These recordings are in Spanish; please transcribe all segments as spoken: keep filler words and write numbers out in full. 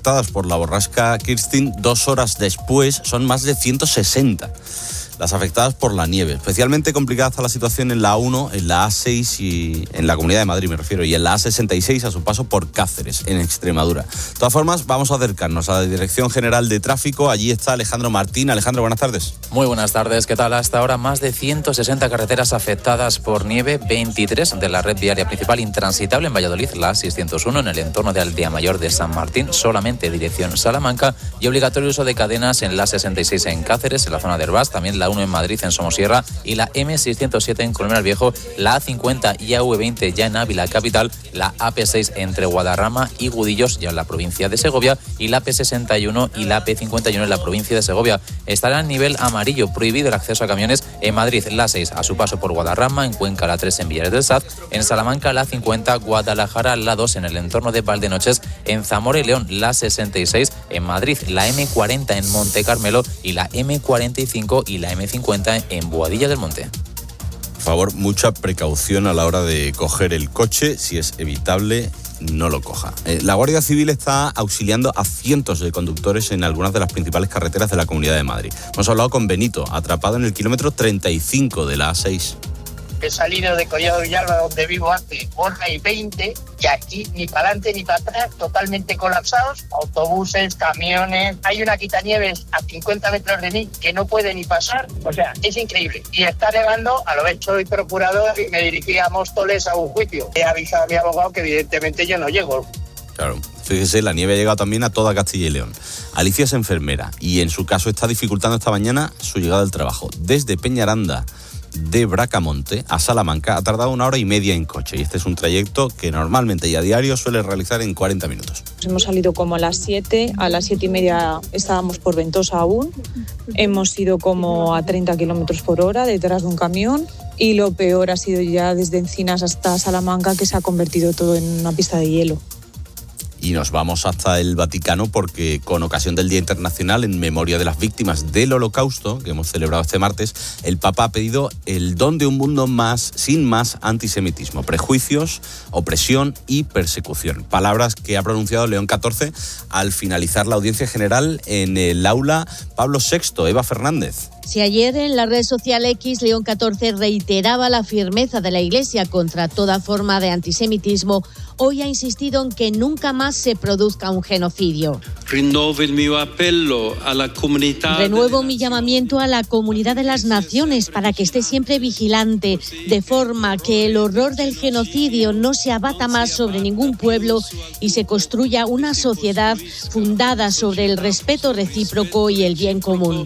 afectadas por la borrasca Kirsten, dos horas después son más de ciento sesenta. Las afectadas por la nieve. Especialmente complicada está la situación en la A uno, en la A seis y en la Comunidad de Madrid me refiero, y en la A sesenta y seis a su paso por Cáceres, en Extremadura. De todas formas, vamos a acercarnos a la Dirección General de Tráfico. Allí está Alejandro Martín. Alejandro, buenas tardes. Muy buenas tardes. ¿Qué tal? Hasta ahora más de ciento sesenta carreteras afectadas por nieve, veintitrés de la red viaria principal intransitable en Valladolid, la A seiscientos uno en el entorno de Aldea Mayor de San Martín, solamente dirección Salamanca, y obligatorio uso de cadenas en la A sesenta y seis en Cáceres, en la zona de Herbás, también la uno en Madrid, en Somosierra, y la eme seiscientos siete en Colmenar Viejo, la A cincuenta y A V veinte ya en Ávila capital, la A P seis entre Guadarrama y Gudillos ya en la provincia de Segovia, y la P sesenta y uno y la P cincuenta y uno en la provincia de Segovia. Estará en nivel amarillo, prohibido el acceso a camiones en Madrid, la seis a su paso por Guadarrama, en Cuenca la tres en Villares del Saz, en Salamanca la cincuenta, Guadalajara la dos en el entorno de Valdenoches, en Zamora y León la sesenta y seis, en Madrid la eme cuarenta en Monte Carmelo y la eme cuarenta y cinco y la eme cincuenta en Boadilla del Monte. Por favor, mucha precaución a la hora de coger el coche. Si es evitable, no lo coja. Eh, la Guardia Civil está auxiliando a cientos de conductores en algunas de las principales carreteras de la Comunidad de Madrid. Hemos hablado con Benito, atrapado en el kilómetro treinta y cinco de la A seis. He salido de Collado Villalba, donde vivo, hace hora y veinte, y aquí ni para adelante ni para atrás, totalmente colapsados, autobuses, camiones. Hay una quitanieves a cincuenta metros de mí que no puede ni pasar, o sea, es increíble. Y está nevando, a lo vez soy procurador y me dirigí a Móstoles a un juicio. He avisado a mi abogado que evidentemente yo no llego. Claro, fíjese, la nieve ha llegado también a toda Castilla y León. Alicia es enfermera y en su caso está dificultando esta mañana su llegada al trabajo. Desde Peñaranda de Bracamonte a Salamanca ha tardado una hora y media en coche, y este es un trayecto que normalmente y a diario suele realizar en cuarenta minutos. Hemos salido como a las siete, a las siete y media estábamos por Ventosa aún, hemos ido como a treinta kilómetros por hora detrás de un camión, y lo peor ha sido ya desde Encinas hasta Salamanca, que se ha convertido todo en una pista de hielo. Y nos vamos hasta el Vaticano porque con ocasión del Día Internacional en memoria de las víctimas del Holocausto, que hemos celebrado este martes, el Papa ha pedido el don de un mundo más, sin más antisemitismo, prejuicios, opresión y persecución. Palabras que ha pronunciado León catorce al finalizar la audiencia general en el aula Pablo sexto. Eva Fernández. Si ayer en la red social X, León catorce reiteraba la firmeza de la Iglesia contra toda forma de antisemitismo, hoy ha insistido en que nunca más se produzca un genocidio. Renuevo mi llamamiento a la comunidad de las naciones para que esté siempre vigilante, de forma que el horror del genocidio no se abata más sobre ningún pueblo y se construya una sociedad fundada sobre el respeto recíproco y el bien común.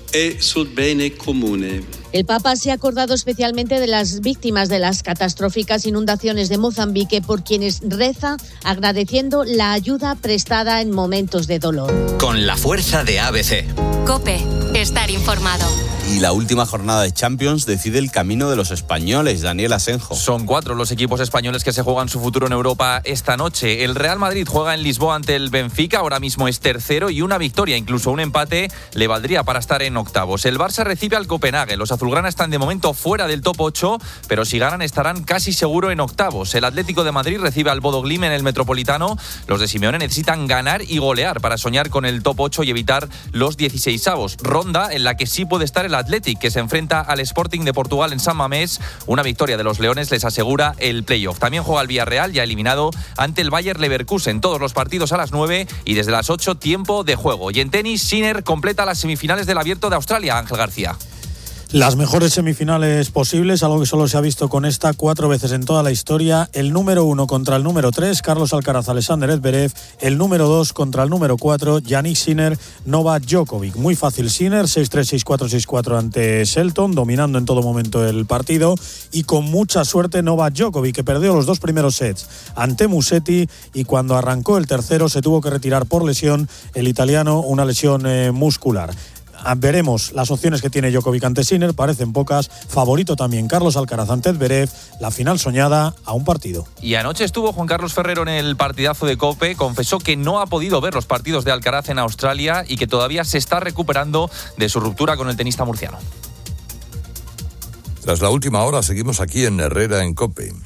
El Papa se ha acordado especialmente de las víctimas de las catastróficas inundaciones de Mozambique, por quienes reza agradeciendo la ayuda prestada en momentos de dolor. Con la fuerza de A B C. COPE, estar informado. Y la última jornada de Champions decide el camino de los españoles. Daniel Asenjo. Son cuatro los equipos españoles que se juegan su futuro en Europa esta noche. El Real Madrid juega en Lisboa ante el Benfica, ahora mismo es tercero, y una victoria, incluso un empate, le valdría para estar en octavos. El Barça recibe al Copenhague. Los azulgrana están de momento fuera del top ocho, pero si ganan estarán casi seguro en octavos. El Atlético de Madrid recibe al Bodo Glimt en el Metropolitano. Los de Simeone necesitan ganar y golear para soñar con el top ocho y evitar los dieciseisavos. Ronda en la que sí puede estar el Athletic, que se enfrenta al Sporting de Portugal en San Mamés. Una victoria de los leones les asegura el playoff. También juega el Villarreal, ya eliminado, ante el Bayer Leverkusen. Todos los partidos a las nueve y desde las ocho tiempo de juego. Y en tenis, Sinner completa las semifinales del Abierto de Australia. Ángel García. Las mejores semifinales posibles, algo que solo se ha visto con esta cuatro veces en toda la historia. El número uno contra el número tres, Carlos Alcaraz, Alexander Zverev. El número dos contra el número cuatro, Jannik Sinner, Novak Djokovic. Muy fácil Sinner, seis tres, seis cuatro, seis cuatro ante Shelton, dominando en todo momento el partido. Y con mucha suerte Novak Djokovic, que perdió los dos primeros sets ante Musetti, y cuando arrancó el tercero se tuvo que retirar por lesión el italiano, una lesión eh, muscular. Veremos las opciones que tiene Djokovic ante Sinner, parecen pocas. Favorito también Carlos Alcaraz ante Zverev, la final soñada a un partido. Y anoche estuvo Juan Carlos Ferrero en el partidazo de COPE, confesó que no ha podido ver los partidos de Alcaraz en Australia y que todavía se está recuperando de su ruptura con el tenista murciano. Tras la última hora seguimos aquí en Herrera en COPE.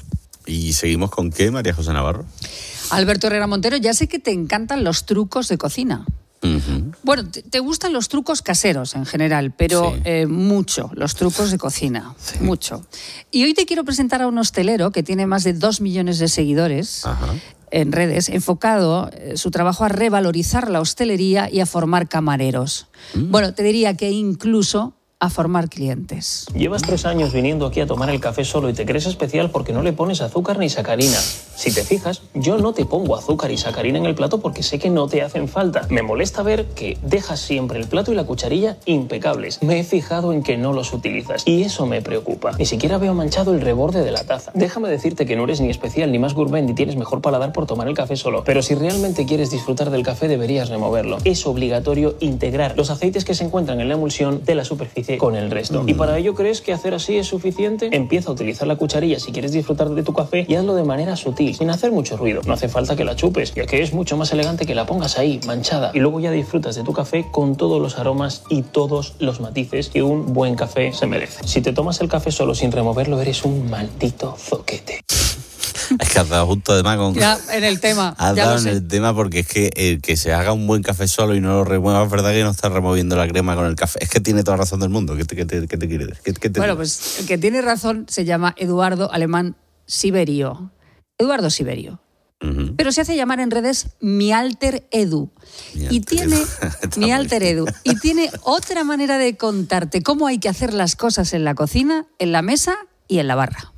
¿Y seguimos con qué, María José Navarro? Alberto Herrera Montero, ya sé que te encantan los trucos de cocina. Uh-huh. Bueno, te, te gustan los trucos caseros en general, pero sí. eh, mucho, los trucos de cocina, sí. mucho. Y hoy te quiero presentar a un hostelero que tiene más de dos millones de seguidores. Ajá. En redes, enfocado eh, su trabajo a revalorizar la hostelería y a formar camareros. Mm. Bueno, te diría que incluso a formar clientes. Llevas tres años viniendo aquí a tomar el café solo y te crees especial porque no le pones azúcar ni sacarina. Si te fijas, yo no te pongo azúcar y sacarina en el plato porque sé que no te hacen falta. Me molesta ver que dejas siempre el plato y la cucharilla impecables. Me he fijado en que no los utilizas y eso me preocupa. Ni siquiera veo manchado el reborde de la taza. Déjame decirte que no eres ni especial ni más gourmet ni tienes mejor paladar por tomar el café solo. Pero si realmente quieres disfrutar del café deberías removerlo. Es obligatorio integrar los aceites que se encuentran en la emulsión de la superficie con el resto. ¿Y para ello crees que hacer así es suficiente? Empieza a utilizar la cucharilla si quieres disfrutar de tu café y hazlo de manera sutil, sin hacer mucho ruido. No hace falta que la chupes, ya que es mucho más elegante que la pongas ahí, manchada, y luego ya disfrutas de tu café con todos los aromas y todos los matices que un buen café se merece. Si te tomas el café solo sin removerlo, eres un maldito zoquete. Es que has dado justo además con... Ya, en el tema. Has ya dado lo en sé. el tema porque es que el que se haga un buen café solo y no lo remueva, es verdad que no está removiendo la crema con el café. Es que tiene toda razón del mundo. ¿Qué te, qué te, qué te quiere decir? ¿Qué, qué te bueno, digo? pues el que tiene razón se llama Eduardo Alemán Siberio. Eduardo Siberio. Uh-huh. Pero se hace llamar en redes mi alter edu. Mi y alter tiene edu. mi alter edu. Y tiene otra manera de contarte cómo hay que hacer las cosas en la cocina, en la mesa y en la barra.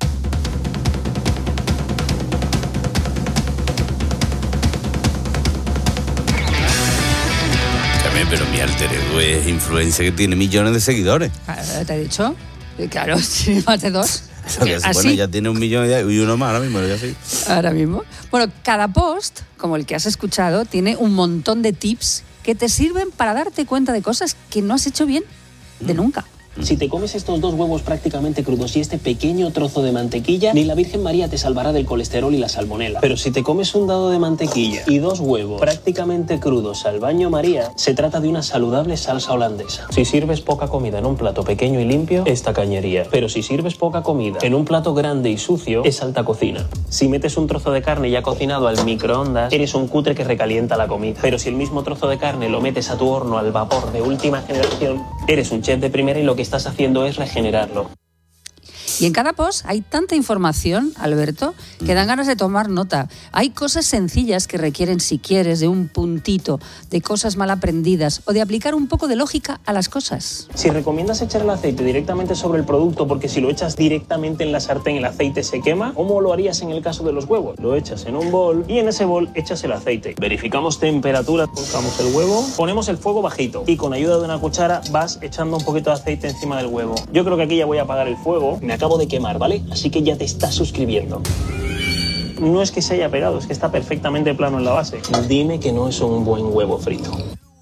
Pero mi alter ego es influencer que tiene millones de seguidores. ¿Te he dicho? Claro, sí, más de dos. Bueno, ¿Así? Ya tiene un millón y uno más ahora mismo, ya sí. Ahora mismo. Bueno, cada post, como el que has escuchado, tiene un montón de tips que te sirven para darte cuenta de cosas que no has hecho bien de nunca. Si te comes estos dos huevos prácticamente crudos y este pequeño trozo de mantequilla, ni la Virgen María te salvará del colesterol y la salmonela. Pero si te comes un dado de mantequilla y dos huevos prácticamente crudos al baño María, se trata de una saludable salsa holandesa. Si sirves poca comida en un plato pequeño y limpio, es tacañería. Pero si sirves poca comida en un plato grande y sucio, es alta cocina. Si metes un trozo de carne ya cocinado al microondas, eres un cutre que recalienta la comida. Pero si el mismo trozo de carne lo metes a tu horno al vapor de última generación, eres un chef de primera y lo que estás haciendo es regenerarlo. Y en cada post hay tanta información, Alberto, que dan ganas de tomar nota. Hay cosas sencillas que requieren, si quieres, de un puntito, de cosas mal aprendidas o de aplicar un poco de lógica a las cosas. Si recomiendas echar el aceite directamente sobre el producto porque si lo echas directamente en la sartén el aceite se quema, ¿cómo lo harías en el caso de los huevos? Lo echas en un bol y en ese bol echas el aceite. Verificamos temperatura, colocamos el huevo, ponemos el fuego bajito y con ayuda de una cuchara vas echando un poquito de aceite encima del huevo. Yo creo que aquí ya voy a apagar el fuego. Me acabo de quemar, ¿vale? Así que ya te estás suscribiendo. No es que se haya pegado, es que está perfectamente plano en la base. Dime que no es un buen huevo frito.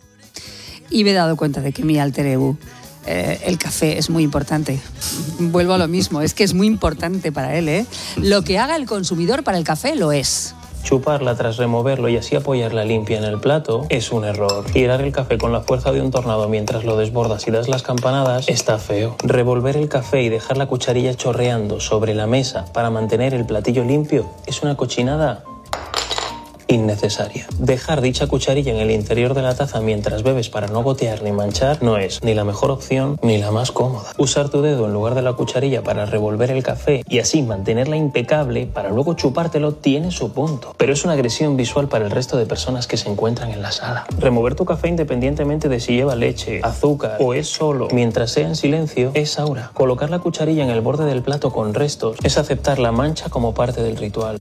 Y me he dado cuenta de que mi alter ego, eh, el café, es muy importante. Vuelvo a lo mismo, es que es muy importante para él, ¿eh? Lo que haga el consumidor para el café lo es. Chuparla tras removerlo y así apoyarla limpia en el plato es un error. Girar el café con la fuerza de un tornado mientras lo desbordas y das las campanadas está feo. Revolver el café y dejar la cucharilla chorreando sobre la mesa para mantener el platillo limpio es una cochinada innecesaria. Dejar dicha cucharilla en el interior de la taza mientras bebes para no gotear ni manchar no es ni la mejor opción ni la más cómoda. Usar tu dedo en lugar de la cucharilla para revolver el café y así mantenerla impecable para luego chupártelo tiene su punto, pero es una agresión visual para el resto de personas que se encuentran en la sala. Remover tu café independientemente de si lleva leche, azúcar o es solo, mientras sea en silencio, es aura. Colocar la cucharilla en el borde del plato con restos es aceptar la mancha como parte del ritual.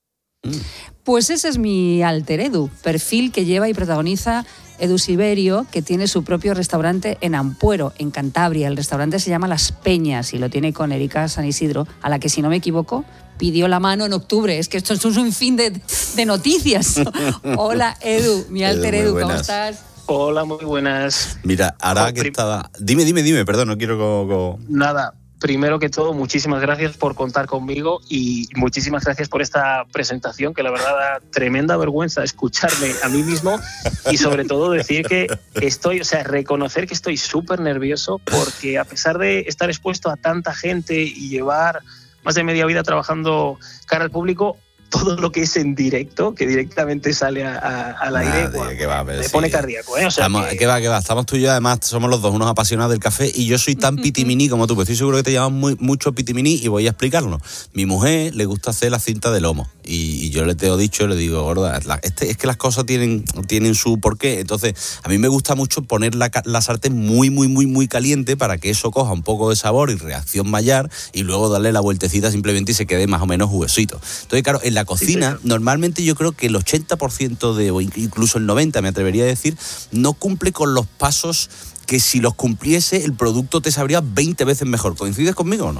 Pues ese es mi alter edu, perfil que lleva y protagoniza Edu Siberio, que tiene su propio restaurante en Ampuero, en Cantabria. El restaurante se llama Las Peñas y lo tiene con Erika San Isidro, a la que, si no me equivoco, pidió la mano en octubre. Es que esto es un fin de, de noticias. Hola, Edu, mi alter Edu, Edu ¿cómo estás? Hola, muy buenas. Mira, ahora que estaba... Dime, dime, dime, perdón, no quiero... Go, go... Nada. Primero que todo, muchísimas gracias por contar conmigo y muchísimas gracias por esta presentación, que la verdad da tremenda vergüenza escucharme a mí mismo y sobre todo decir que estoy, o sea, reconocer que estoy súper nervioso porque a pesar de estar expuesto a tanta gente y llevar más de media vida trabajando cara al público, todo lo que es en directo, que directamente sale a, a, al aire, Nadie, bueno, que va, me sí. pone cardíaco. ¿eh? O sea Estamos, que... que va, que va. Estamos tú y yo, además, somos los dos unos apasionados del café y yo soy tan pitimini como tú, pues estoy seguro que te llaman muy, mucho pitimini y voy a explicarlo. Mi mujer le gusta hacer la cinta de lomo y, y yo le te he dicho, le digo, gorda, la, este, es que las cosas tienen, tienen su porqué. Entonces, a mí me gusta mucho poner la, la sartén muy, muy, muy, muy caliente para que eso coja un poco de sabor y reacción Maillard y luego darle la vueltecita simplemente y se quede más o menos jugosito. Entonces, claro, en la cocina... Sí, sí. Normalmente yo creo que el ochenta por ciento de, o incluso el noventa por ciento, me atrevería a decir, no cumple con los pasos que si los cumpliese el producto te sabría veinte veces mejor. ¿Coincides conmigo o no?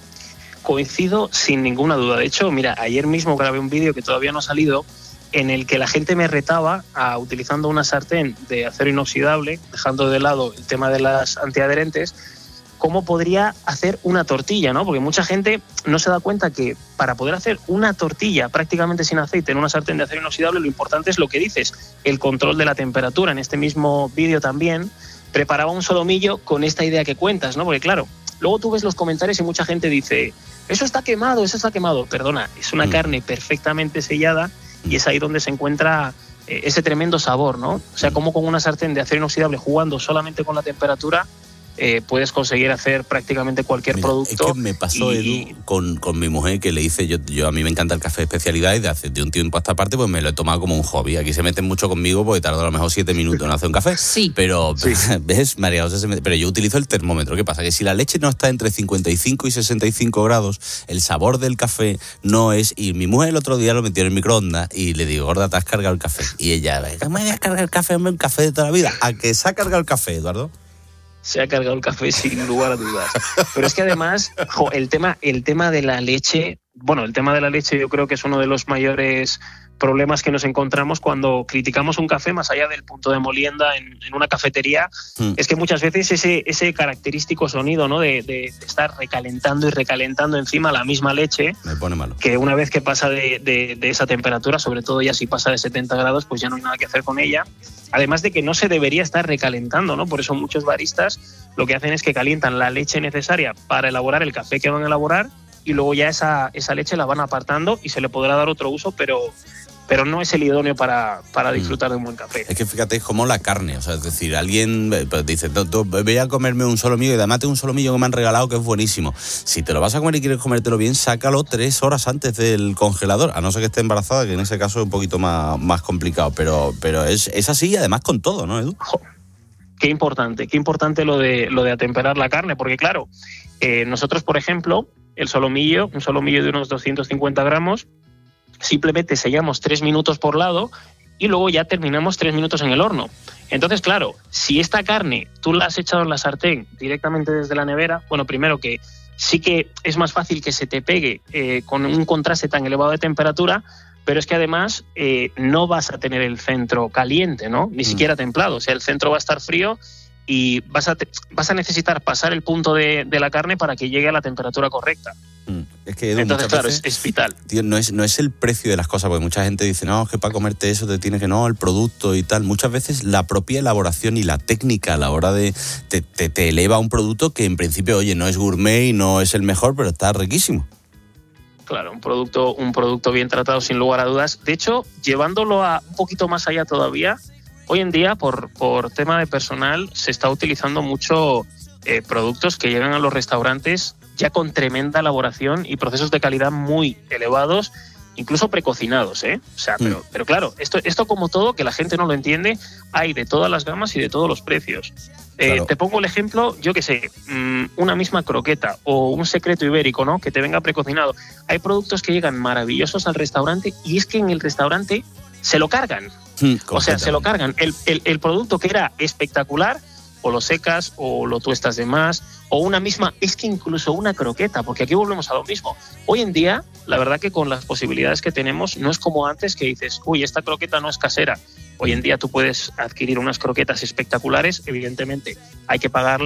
Coincido sin ninguna duda. De hecho, mira, ayer mismo grabé un vídeo que todavía no ha salido en el que la gente me retaba a, utilizando una sartén de acero inoxidable, dejando de lado el tema de las antiadherentes, cómo podría hacer una tortilla, ¿no? Porque mucha gente no se da cuenta que para poder hacer una tortilla prácticamente sin aceite en una sartén de acero inoxidable, lo importante es lo que dices, el control de la temperatura. En este mismo vídeo también preparaba un solomillo con esta idea que cuentas, ¿no? Porque claro, luego tú ves los comentarios y mucha gente dice, eso está quemado, eso está quemado. Perdona, es una mm. carne perfectamente sellada y es ahí donde se encuentra eh, ese tremendo sabor, ¿no? O sea, como con una sartén de acero inoxidable jugando solamente con la temperatura, Eh, puedes conseguir hacer prácticamente cualquier Mira, producto. Es que me pasó, y... Edu, con, con mi mujer, que le hice, yo, yo a mí me encanta el café de especialidad y de hace de un tiempo a esta parte pues me lo he tomado como un hobby. Aquí se meten mucho conmigo porque tardo a lo mejor siete minutos en hacer un café. Sí. Pero, sí. ¿ves? María José se mete, pero yo utilizo el termómetro. ¿Qué pasa? Que si la leche no está entre cincuenta y cinco y sesenta y cinco grados, el sabor del café no es... Y mi mujer el otro día lo metió en el microondas y le digo, gorda, te has cargado el café. Y ella, ¿cómo me voy a cargar el café? Hombre, un café de toda la vida. ¿A que se ha cargado el café, Eduardo? Se ha cargado el café sin lugar a dudas. Pero es que además, jo, el tema, el tema de la leche, bueno, el tema de la leche yo creo que es uno de los mayores problemas que nos encontramos cuando criticamos un café más allá del punto de molienda en, en una cafetería, mm. es que muchas veces ese, ese característico sonido, ¿no? de, de, de estar recalentando y recalentando encima la misma leche, me pone malo. Que una vez que pasa de, de, de esa temperatura, sobre todo ya si pasa de setenta grados, pues ya no hay nada que hacer con ella. Además de que no se debería estar recalentando, ¿no? Por eso muchos baristas lo que hacen es que calientan la leche necesaria para elaborar el café que van a elaborar y luego ya esa, esa leche la van apartando y se le podrá dar otro uso, pero... pero no es el idóneo para, para disfrutar de un buen café. Es que fíjate, es como la carne, o sea, es decir, alguien pues, dice, voy a comerme un solomillo y además tengo un solomillo que me han regalado que es buenísimo. Si te lo vas a comer y quieres comértelo bien, sácalo tres horas antes del congelador, a no ser que esté embarazada, que en ese caso es un poquito más, más complicado, pero, pero es, es así y además con todo, ¿no, Edu? Jo, qué importante, qué importante lo de, lo de atemperar la carne, porque claro, eh, nosotros, por ejemplo, el solomillo, un solomillo de unos doscientos cincuenta gramos, simplemente sellamos tres minutos por lado y luego ya terminamos tres minutos en el horno. Entonces, claro, si esta carne tú la has echado en la sartén directamente desde la nevera, bueno, primero que sí que es más fácil que se te pegue eh, con un contraste tan elevado de temperatura, pero es que además eh, no vas a tener el centro caliente, ¿no? Ni mm. siquiera templado, o sea, el centro va a estar frío y vas a, te, vas a necesitar pasar el punto de, de la carne para que llegue a la temperatura correcta. Mm. Es que, Edu, entonces, claro, veces, es, es vital. Tío, no es, no es el precio de las cosas, porque mucha gente dice, no, es que para comerte eso te tiene que, no, el producto y tal. Muchas veces la propia elaboración y la técnica a la hora de, te, te, te eleva a un producto que en principio, oye, no es gourmet y no es el mejor, pero está riquísimo. Claro, un producto, un producto bien tratado sin lugar a dudas. De hecho, llevándolo a un poquito más allá todavía, hoy en día, por, por tema de personal, se está utilizando mucho eh, productos que llegan a los restaurantes ya con tremenda elaboración y procesos de calidad muy elevados, incluso precocinados, ¿eh? O sea, pero, pero claro, esto, esto como todo, que la gente no lo entiende, hay de todas las gamas y de todos los precios. Eh, claro. Te pongo el ejemplo, yo qué sé, una misma croqueta o un secreto ibérico, ¿no? Que te venga precocinado. Hay productos que llegan maravillosos al restaurante y es que en el restaurante se lo cargan. Mm, o sea, se lo cargan. El, el, el producto que era espectacular, o lo secas, o lo tuestas de más, o una misma, es que incluso una croqueta, porque aquí volvemos a lo mismo. Hoy en día, la verdad que con las posibilidades que tenemos, no es como antes que dices, uy, esta croqueta no es casera. Hoy en día tú puedes adquirir unas croquetas espectaculares, evidentemente hay que pagarlas,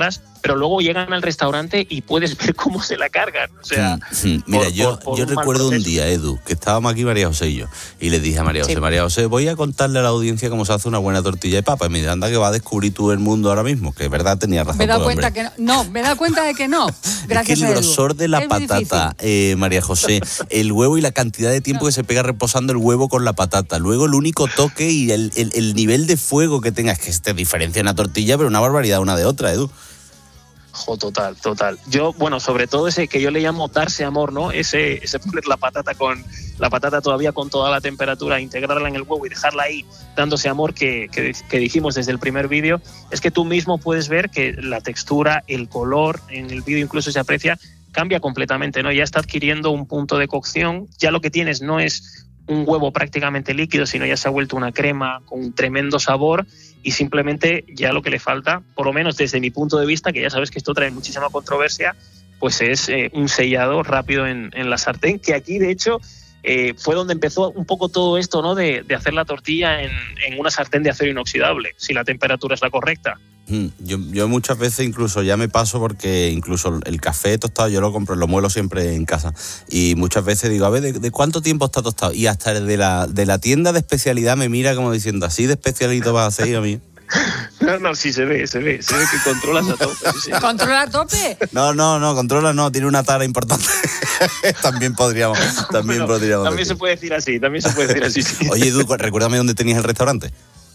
pero luego llegan al restaurante y puedes ver cómo se la cargan. O sea, mm, mm. Mira, por, yo, por, por yo un recuerdo un día, Edu, que estábamos aquí María José y yo, y le dije a María José, sí. María José, voy a contarle a la audiencia cómo se hace una buena tortilla de papa. Y me dice, anda que va a descubrir tú el mundo ahora mismo, que es verdad, tenía razón. Me he dado todo, cuenta hombre. que no. No, me he dado cuenta de que no. Gracias, es que el grosor de la es patata, eh, María José, el huevo y la cantidad de tiempo que se pega reposando el huevo con la patata, luego el único toque y el, el, el nivel de fuego que tenga, es que te diferencia una tortilla, pero una barbaridad una de otra, Edu. Jo, total, total. Yo, bueno, sobre todo ese que yo le llamo darse amor, ¿no? Ese, ese poner la patata con la patata todavía con toda la temperatura, integrarla en el huevo y dejarla ahí dándose amor que, que, que dijimos desde el primer vídeo, es que tú mismo puedes ver que la textura, el color, en el vídeo incluso se aprecia, cambia completamente, ¿no? Ya está adquiriendo un punto de cocción, ya lo que tienes no es un huevo prácticamente líquido, sino ya se ha vuelto una crema con un tremendo sabor y simplemente ya lo que le falta, por lo menos desde mi punto de vista, que ya sabes que esto trae muchísima controversia, pues es eh, un sellado rápido en, en la sartén, que aquí de hecho eh, fue donde empezó un poco todo esto, ¿no? De, de hacer la tortilla en, en una sartén de acero inoxidable, si la temperatura es la correcta. Yo, yo muchas veces incluso ya me paso porque incluso el café tostado yo lo compro, lo muelo siempre en casa y muchas veces digo, a ver, ¿de, de cuánto tiempo está tostado? Y hasta el de la, de la tienda de especialidad me mira como diciendo, ¿así de especialito vas a hacer a mí? No, no, sí se ve, se ve, se ve que controlas a tope. Sí, sí. ¿Controla a tope? No, no, no, controla no, tiene una tara importante. También podríamos, también bueno, podríamos También decir. se puede decir así, también se puede decir así. Sí. Oye, Edu, recuérdame dónde tenías el restaurante.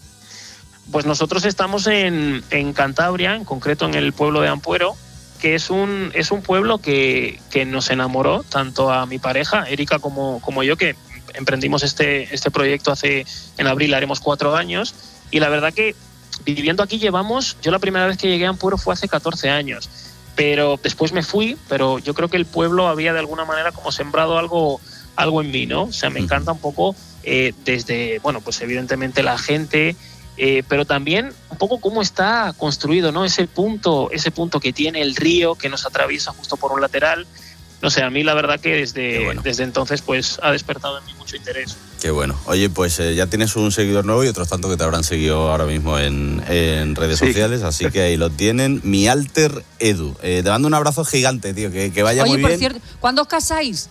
Pues nosotros estamos en, en Cantabria, en concreto en el pueblo de Ampuero, que es un, es un pueblo que, que nos enamoró, tanto a mi pareja, Erika, como, como yo, que emprendimos este, este proyecto hace, en abril haremos cuatro años, y la verdad que viviendo aquí llevamos, yo la primera vez que llegué a Ampuero fue hace catorce años, pero después me fui, pero yo creo que el pueblo había de alguna manera como sembrado algo, algo en mí, ¿no? O sea, me encanta un poco eh, desde, bueno, pues evidentemente la gente... Eh, pero también un poco cómo está construido, ¿no? Ese punto, ese punto que tiene el río que nos atraviesa justo por un lateral. No sé, a mí la verdad que desde, bueno. desde entonces pues ha despertado en mí mucho interés. Qué bueno. Oye, pues eh, ya tienes un seguidor nuevo y otros tanto que te habrán seguido ahora mismo en, en redes sí. sociales, así que ahí lo tienen. Mi alter Edu. Eh, te mando un abrazo gigante, tío, que, que vaya Oye, muy bien. Oye, por cierto, ¿cuándo os casáis?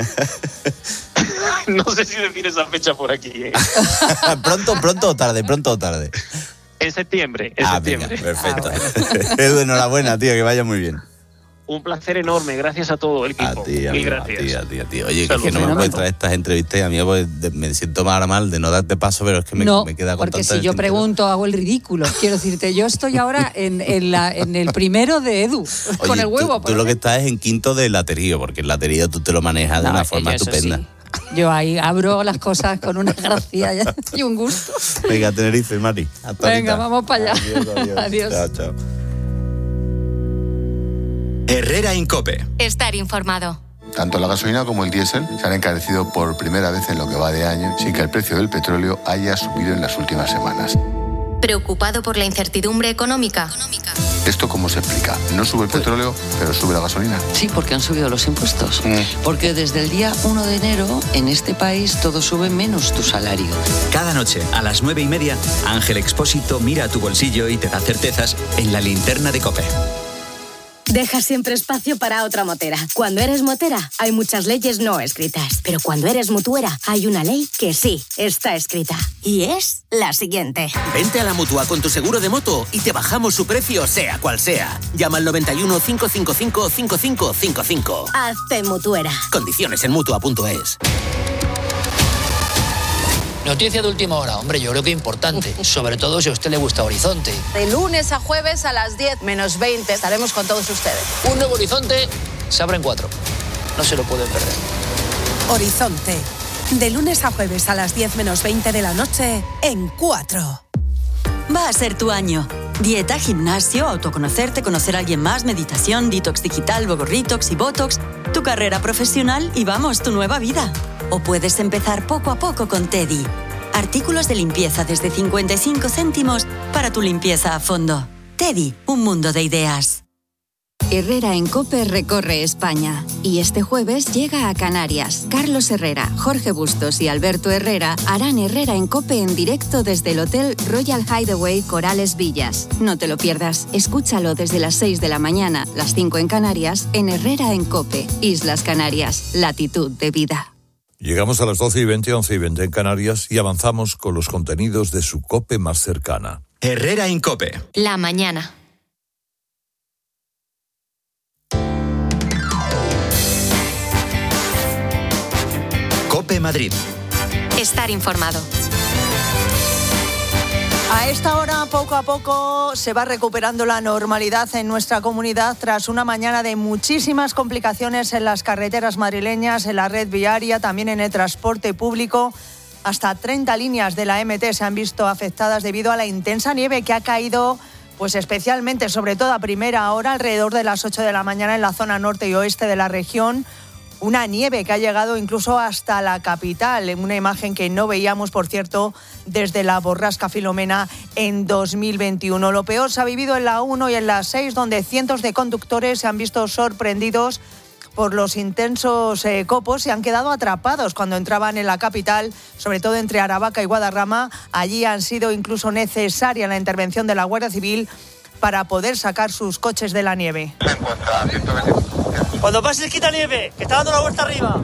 No sé si decir esa fecha por aquí. ¿eh? Pronto, pronto o tarde, pronto o tarde. En septiembre, en ah, septiembre. Venga, perfecto. Ah, bueno. Edu, enhorabuena, tío, que vaya muy bien. Un placer enorme, gracias a todo el equipo. A ti, a Mil mí, gracias. A ti, a ti, a ti. Oye, que, que no me puedes traer estas entrevistas y a mí pues, me siento ahora mal de no darte paso, pero es que me, no, me queda con porque tanta si yo tintero. pregunto hago el ridículo. Quiero decirte, yo estoy ahora en, en, la, en el primero de Edu, Oye, con el huevo. Tú, tú lo que estás es en quinto de laterío, porque el laterío tú te lo manejas de no, una forma yo estupenda. Sí. Yo ahí abro las cosas con una gracia y un gusto. Venga, Tenerife, Mari. Hasta Venga, ahorita. Vamos para allá. Adiós, adiós. Adiós. Chao, chao. Herrera Incope. Estar informado. Tanto la gasolina como el diésel se han encarecido por primera vez en lo que va de año, sin que el precio del petróleo haya subido en las últimas semanas. ¿Preocupado por la incertidumbre económica? ¿Esto cómo se explica? No sube el petróleo, pero sube la gasolina. Sí, porque han subido los impuestos. Mm. Porque desde el día uno de enero, en este país, todo sube menos tu salario. Cada noche, a las nueve y media, Ángel Expósito mira a tu bolsillo y te da certezas en la linterna de COPE. Deja siempre espacio para otra motera. Cuando eres motera, hay muchas leyes no escritas. Pero cuando eres mutuera, hay una ley que sí está escrita. Y es la siguiente. Vente a la Mutua con tu seguro de moto y te bajamos su precio, sea cual sea. Llama al noventa y uno, cinco cinco cinco, cinco cinco cinco cinco. Hazte mutuera. Condiciones en mutua punto es. Noticia de última hora, hombre, yo creo que importante, sobre todo si a usted le gusta Horizonte. De lunes a jueves a las diez menos veinte estaremos con todos ustedes. Un nuevo Horizonte se abre en cuatro. No se lo pueden perder. Horizonte, de lunes a jueves a las diez menos veinte de la noche en cuatro. Va a ser tu año. Dieta, gimnasio, autoconocerte, conocer a alguien más, meditación, detox digital, Bogorritox y Botox, tu carrera profesional y vamos, tu nueva vida. O puedes empezar poco a poco con Teddy. Artículos de limpieza desde cincuenta y cinco céntimos para tu limpieza a fondo. Teddy, un mundo de ideas. Herrera en COPE recorre España y este jueves llega a Canarias. Carlos Herrera, Jorge Bustos y Alberto Herrera harán Herrera en COPE en directo desde el Hotel Royal Hideaway Corales Villas. No te lo pierdas, escúchalo desde las seis de la mañana, las cinco en Canarias, en Herrera en COPE, Islas Canarias, latitud de vida. Llegamos a las doce y veinte, once y veinte en Canarias y avanzamos con los contenidos de su COPE más cercana. Herrera en COPE. La mañana. COPE Madrid. Estar informado. A esta hora, poco a poco, se va recuperando la normalidad en nuestra comunidad tras una mañana de muchísimas complicaciones en las carreteras madrileñas, en la red viaria, también en el transporte público. Hasta treinta líneas de la eme te se han visto afectadas debido a la intensa nieve que ha caído, pues especialmente, sobre todo a primera hora, alrededor de las ocho de la mañana en la zona norte y oeste de la región. Una nieve que ha llegado incluso hasta la capital, una imagen que no veíamos, por cierto, desde la borrasca Filomena en dos mil veintiuno. Lo peor se ha vivido en la uno y en la seis, donde cientos de conductores se han visto sorprendidos por los intensos eh, copos y han quedado atrapados cuando entraban en la capital, sobre todo entre Aravaca y Guadarrama. Allí han sido incluso necesaria la intervención de la Guardia Civil para poder sacar sus coches de la nieve. Cuando pase el quitanieve, que está dando la vuelta arriba.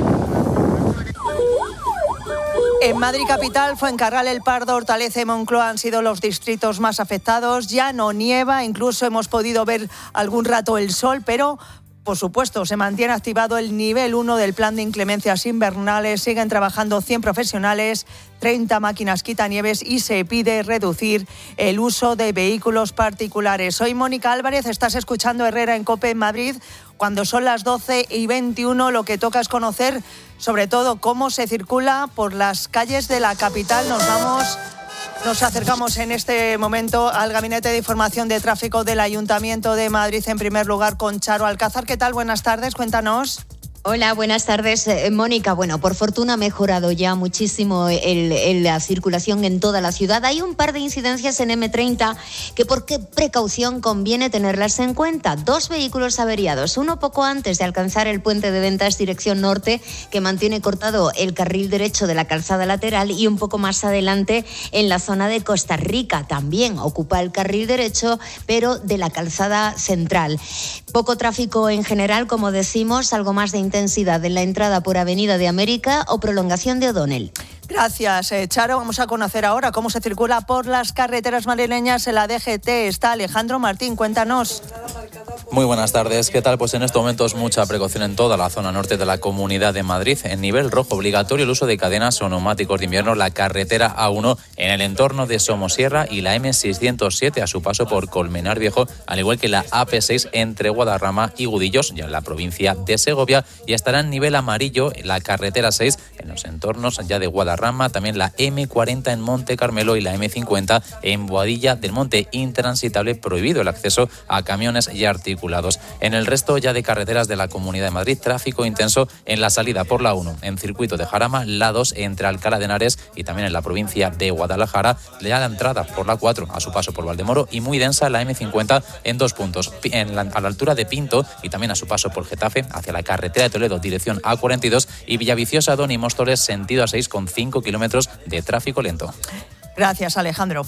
En Madrid capital, Fuencarral, El Pardo, Hortaleza y Moncloa han sido los distritos más afectados. Ya no nieva, incluso hemos podido ver algún rato el sol, pero por supuesto se mantiene activado el nivel uno del plan de inclemencias invernales. Siguen trabajando cien profesionales, treinta máquinas quitanieves y se pide reducir el uso de vehículos particulares. Soy Mónica Álvarez, estás escuchando Herrera en COPE en Madrid. Cuando son las doce y veintiuno, lo que toca es conocer sobre todo cómo se circula por las calles de la capital. Nos vamos... Nos acercamos en este momento al Gabinete de Información de Tráfico del Ayuntamiento de Madrid, en primer lugar con Charo Alcázar. ¿Qué tal? Buenas tardes, cuéntanos. Hola, buenas tardes, eh, Mónica. Bueno, por fortuna ha mejorado ya muchísimo el, el, la circulación en toda la ciudad. Hay un par de incidencias en eme treinta que por qué precaución conviene tenerlas en cuenta. Dos vehículos averiados, uno poco antes de alcanzar el puente de Ventas dirección norte, que mantiene cortado el carril derecho de la calzada lateral, y un poco más adelante en la zona de Costa Rica. También ocupa el carril derecho, pero de la calzada central. Poco tráfico en general, como decimos, algo más de intensidad en la entrada por Avenida de América o prolongación de O'Donnell. Gracias, eh, Charo. Vamos a conocer ahora cómo se circula por las carreteras madrileñas en la D G T. Está Alejandro Martín, cuéntanos. Muy buenas tardes, ¿qué tal? Pues en estos momentos mucha precaución en toda la zona norte de la Comunidad de Madrid. En nivel rojo, obligatorio el uso de cadenas o neumáticos de invierno, la carretera A uno en el entorno de Somosierra y la eme seiscientos siete a su paso por Colmenar Viejo, al igual que la A P seis entre Guadarrama y Gudillos, ya en la provincia de Segovia, y estará en nivel amarillo la carretera seis en los entornos ya de Guadarrama, también la eme cuarenta en Monte Carmelo y la eme cincuenta en Boadilla del Monte, intransitable, prohibido el acceso a camiones y articulados. En el resto ya de carreteras de la Comunidad de Madrid, tráfico intenso en la salida por la uno, en circuito de Jarama, la dos entre Alcalá de Henares y también en la provincia de Guadalajara, ya la entrada por la cuatro a su paso por Valdemoro, y muy densa la eme cincuenta en dos puntos, en la, a la altura de Pinto y también a su paso por Getafe hacia la carretera de Toledo, dirección A cuarenta y dos, y Villaviciosa, Don y Móstoles, sentido A seis, con cinco kilómetros de tráfico lento. Gracias, Alejandro.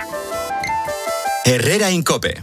Herrera en COPE.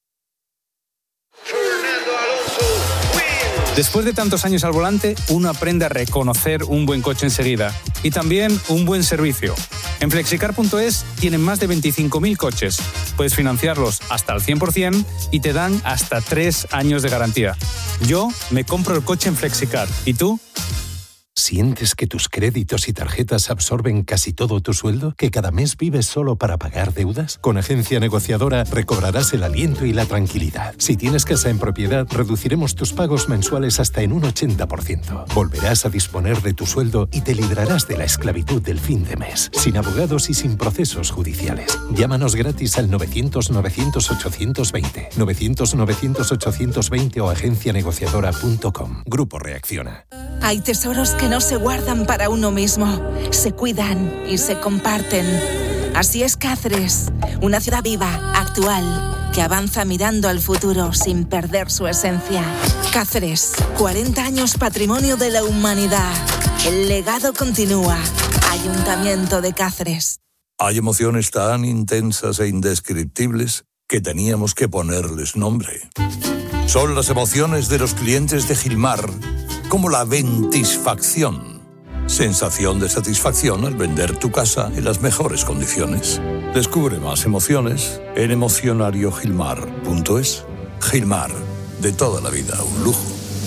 Después de tantos años al volante, uno aprende a reconocer un buen coche enseguida y también un buen servicio. En flexicar punto es tienen más de veinticinco mil coches. Puedes financiarlos hasta al cien por ciento y te dan hasta tres años de garantía. Yo me compro el coche en Flexicar. ¿Y tú? ¿Sientes que tus créditos y tarjetas absorben casi todo tu sueldo? ¿Que cada mes vives solo para pagar deudas? Con Agencia Negociadora recobrarás el aliento y la tranquilidad. Si tienes casa en propiedad, reduciremos tus pagos mensuales hasta en un ochenta por ciento. Volverás a disponer de tu sueldo y te librarás de la esclavitud del fin de mes, sin abogados y sin procesos judiciales. Llámanos gratis al novecientos novecientos ochocientos veinte, novecientos novecientos ochocientos veinte o agencia negociadora punto com. Grupo Reacciona. Hay tesoros que no se guardan para uno mismo, se cuidan y se comparten. Así es Cáceres, una ciudad viva, actual, que avanza mirando al futuro sin perder su esencia. Cáceres, cuarenta años patrimonio de la humanidad. El legado continúa. Ayuntamiento de Cáceres. Hay emociones tan intensas e indescriptibles que teníamos que ponerles nombre. Son las emociones de los clientes de Gilmar, como la ventisfacción. Sensación de satisfacción al vender tu casa en las mejores condiciones. Descubre más emociones en emocionario gilmar punto es. Gilmar, de toda la vida, un lujo.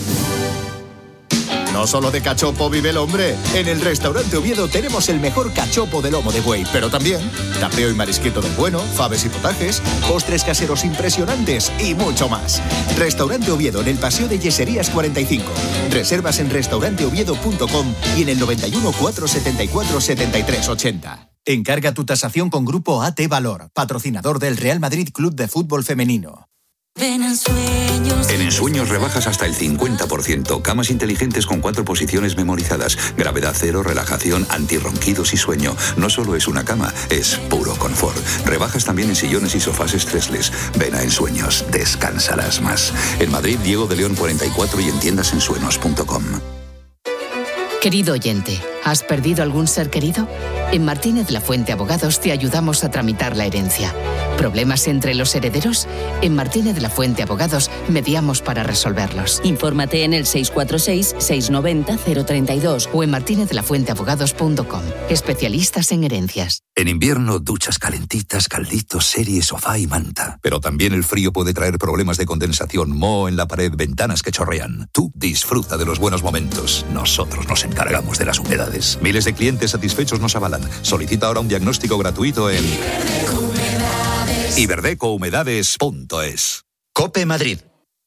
No solo de cachopo vive el hombre. En el restaurante Oviedo tenemos el mejor cachopo de lomo de buey, pero también tapeo y marisquito del bueno, faves y potajes, postres caseros impresionantes y mucho más. Restaurante Oviedo en el Paseo de Yeserías cuarenta y cinco. Reservas en restaurante oviedo punto com y en el noventa y uno, cuatrocientos setenta y cuatro, setenta y tres ochenta. Encarga tu tasación con Grupo A T Valor, patrocinador del Real Madrid Club de Fútbol Femenino. Ven en Sueños. En Ensueños rebajas hasta el cincuenta por ciento. Camas inteligentes con cuatro posiciones memorizadas. Gravedad cero, relajación, antirronquidos y sueño. No solo es una cama, es puro confort. Rebajas también en sillones y sofás estresles. Ven a Ensueños, descansarás más. En Madrid, Diego de León cuarenta y cuatro y en tiendas ensueños punto com. Querido oyente, ¿has perdido algún ser querido? En Martínez La Fuente Abogados te ayudamos a tramitar la herencia. ¿Problemas entre los herederos? En Martínez La Fuente Abogados mediamos para resolverlos. Infórmate en el seis cuatro seis, seis nueve cero, cero tres dos o en martínez la fuente abogados punto com. Especialistas en herencias. En invierno, duchas calentitas, calditos, serie, sofá y manta. Pero también el frío puede traer problemas de condensación, moho en la pared, ventanas que chorrean. Tú disfruta de los buenos momentos. Nosotros nos encargamos de las humedades. Miles de clientes satisfechos nos avalan. Solicita ahora un diagnóstico gratuito en iberdeco humedades punto es. COPE Madrid.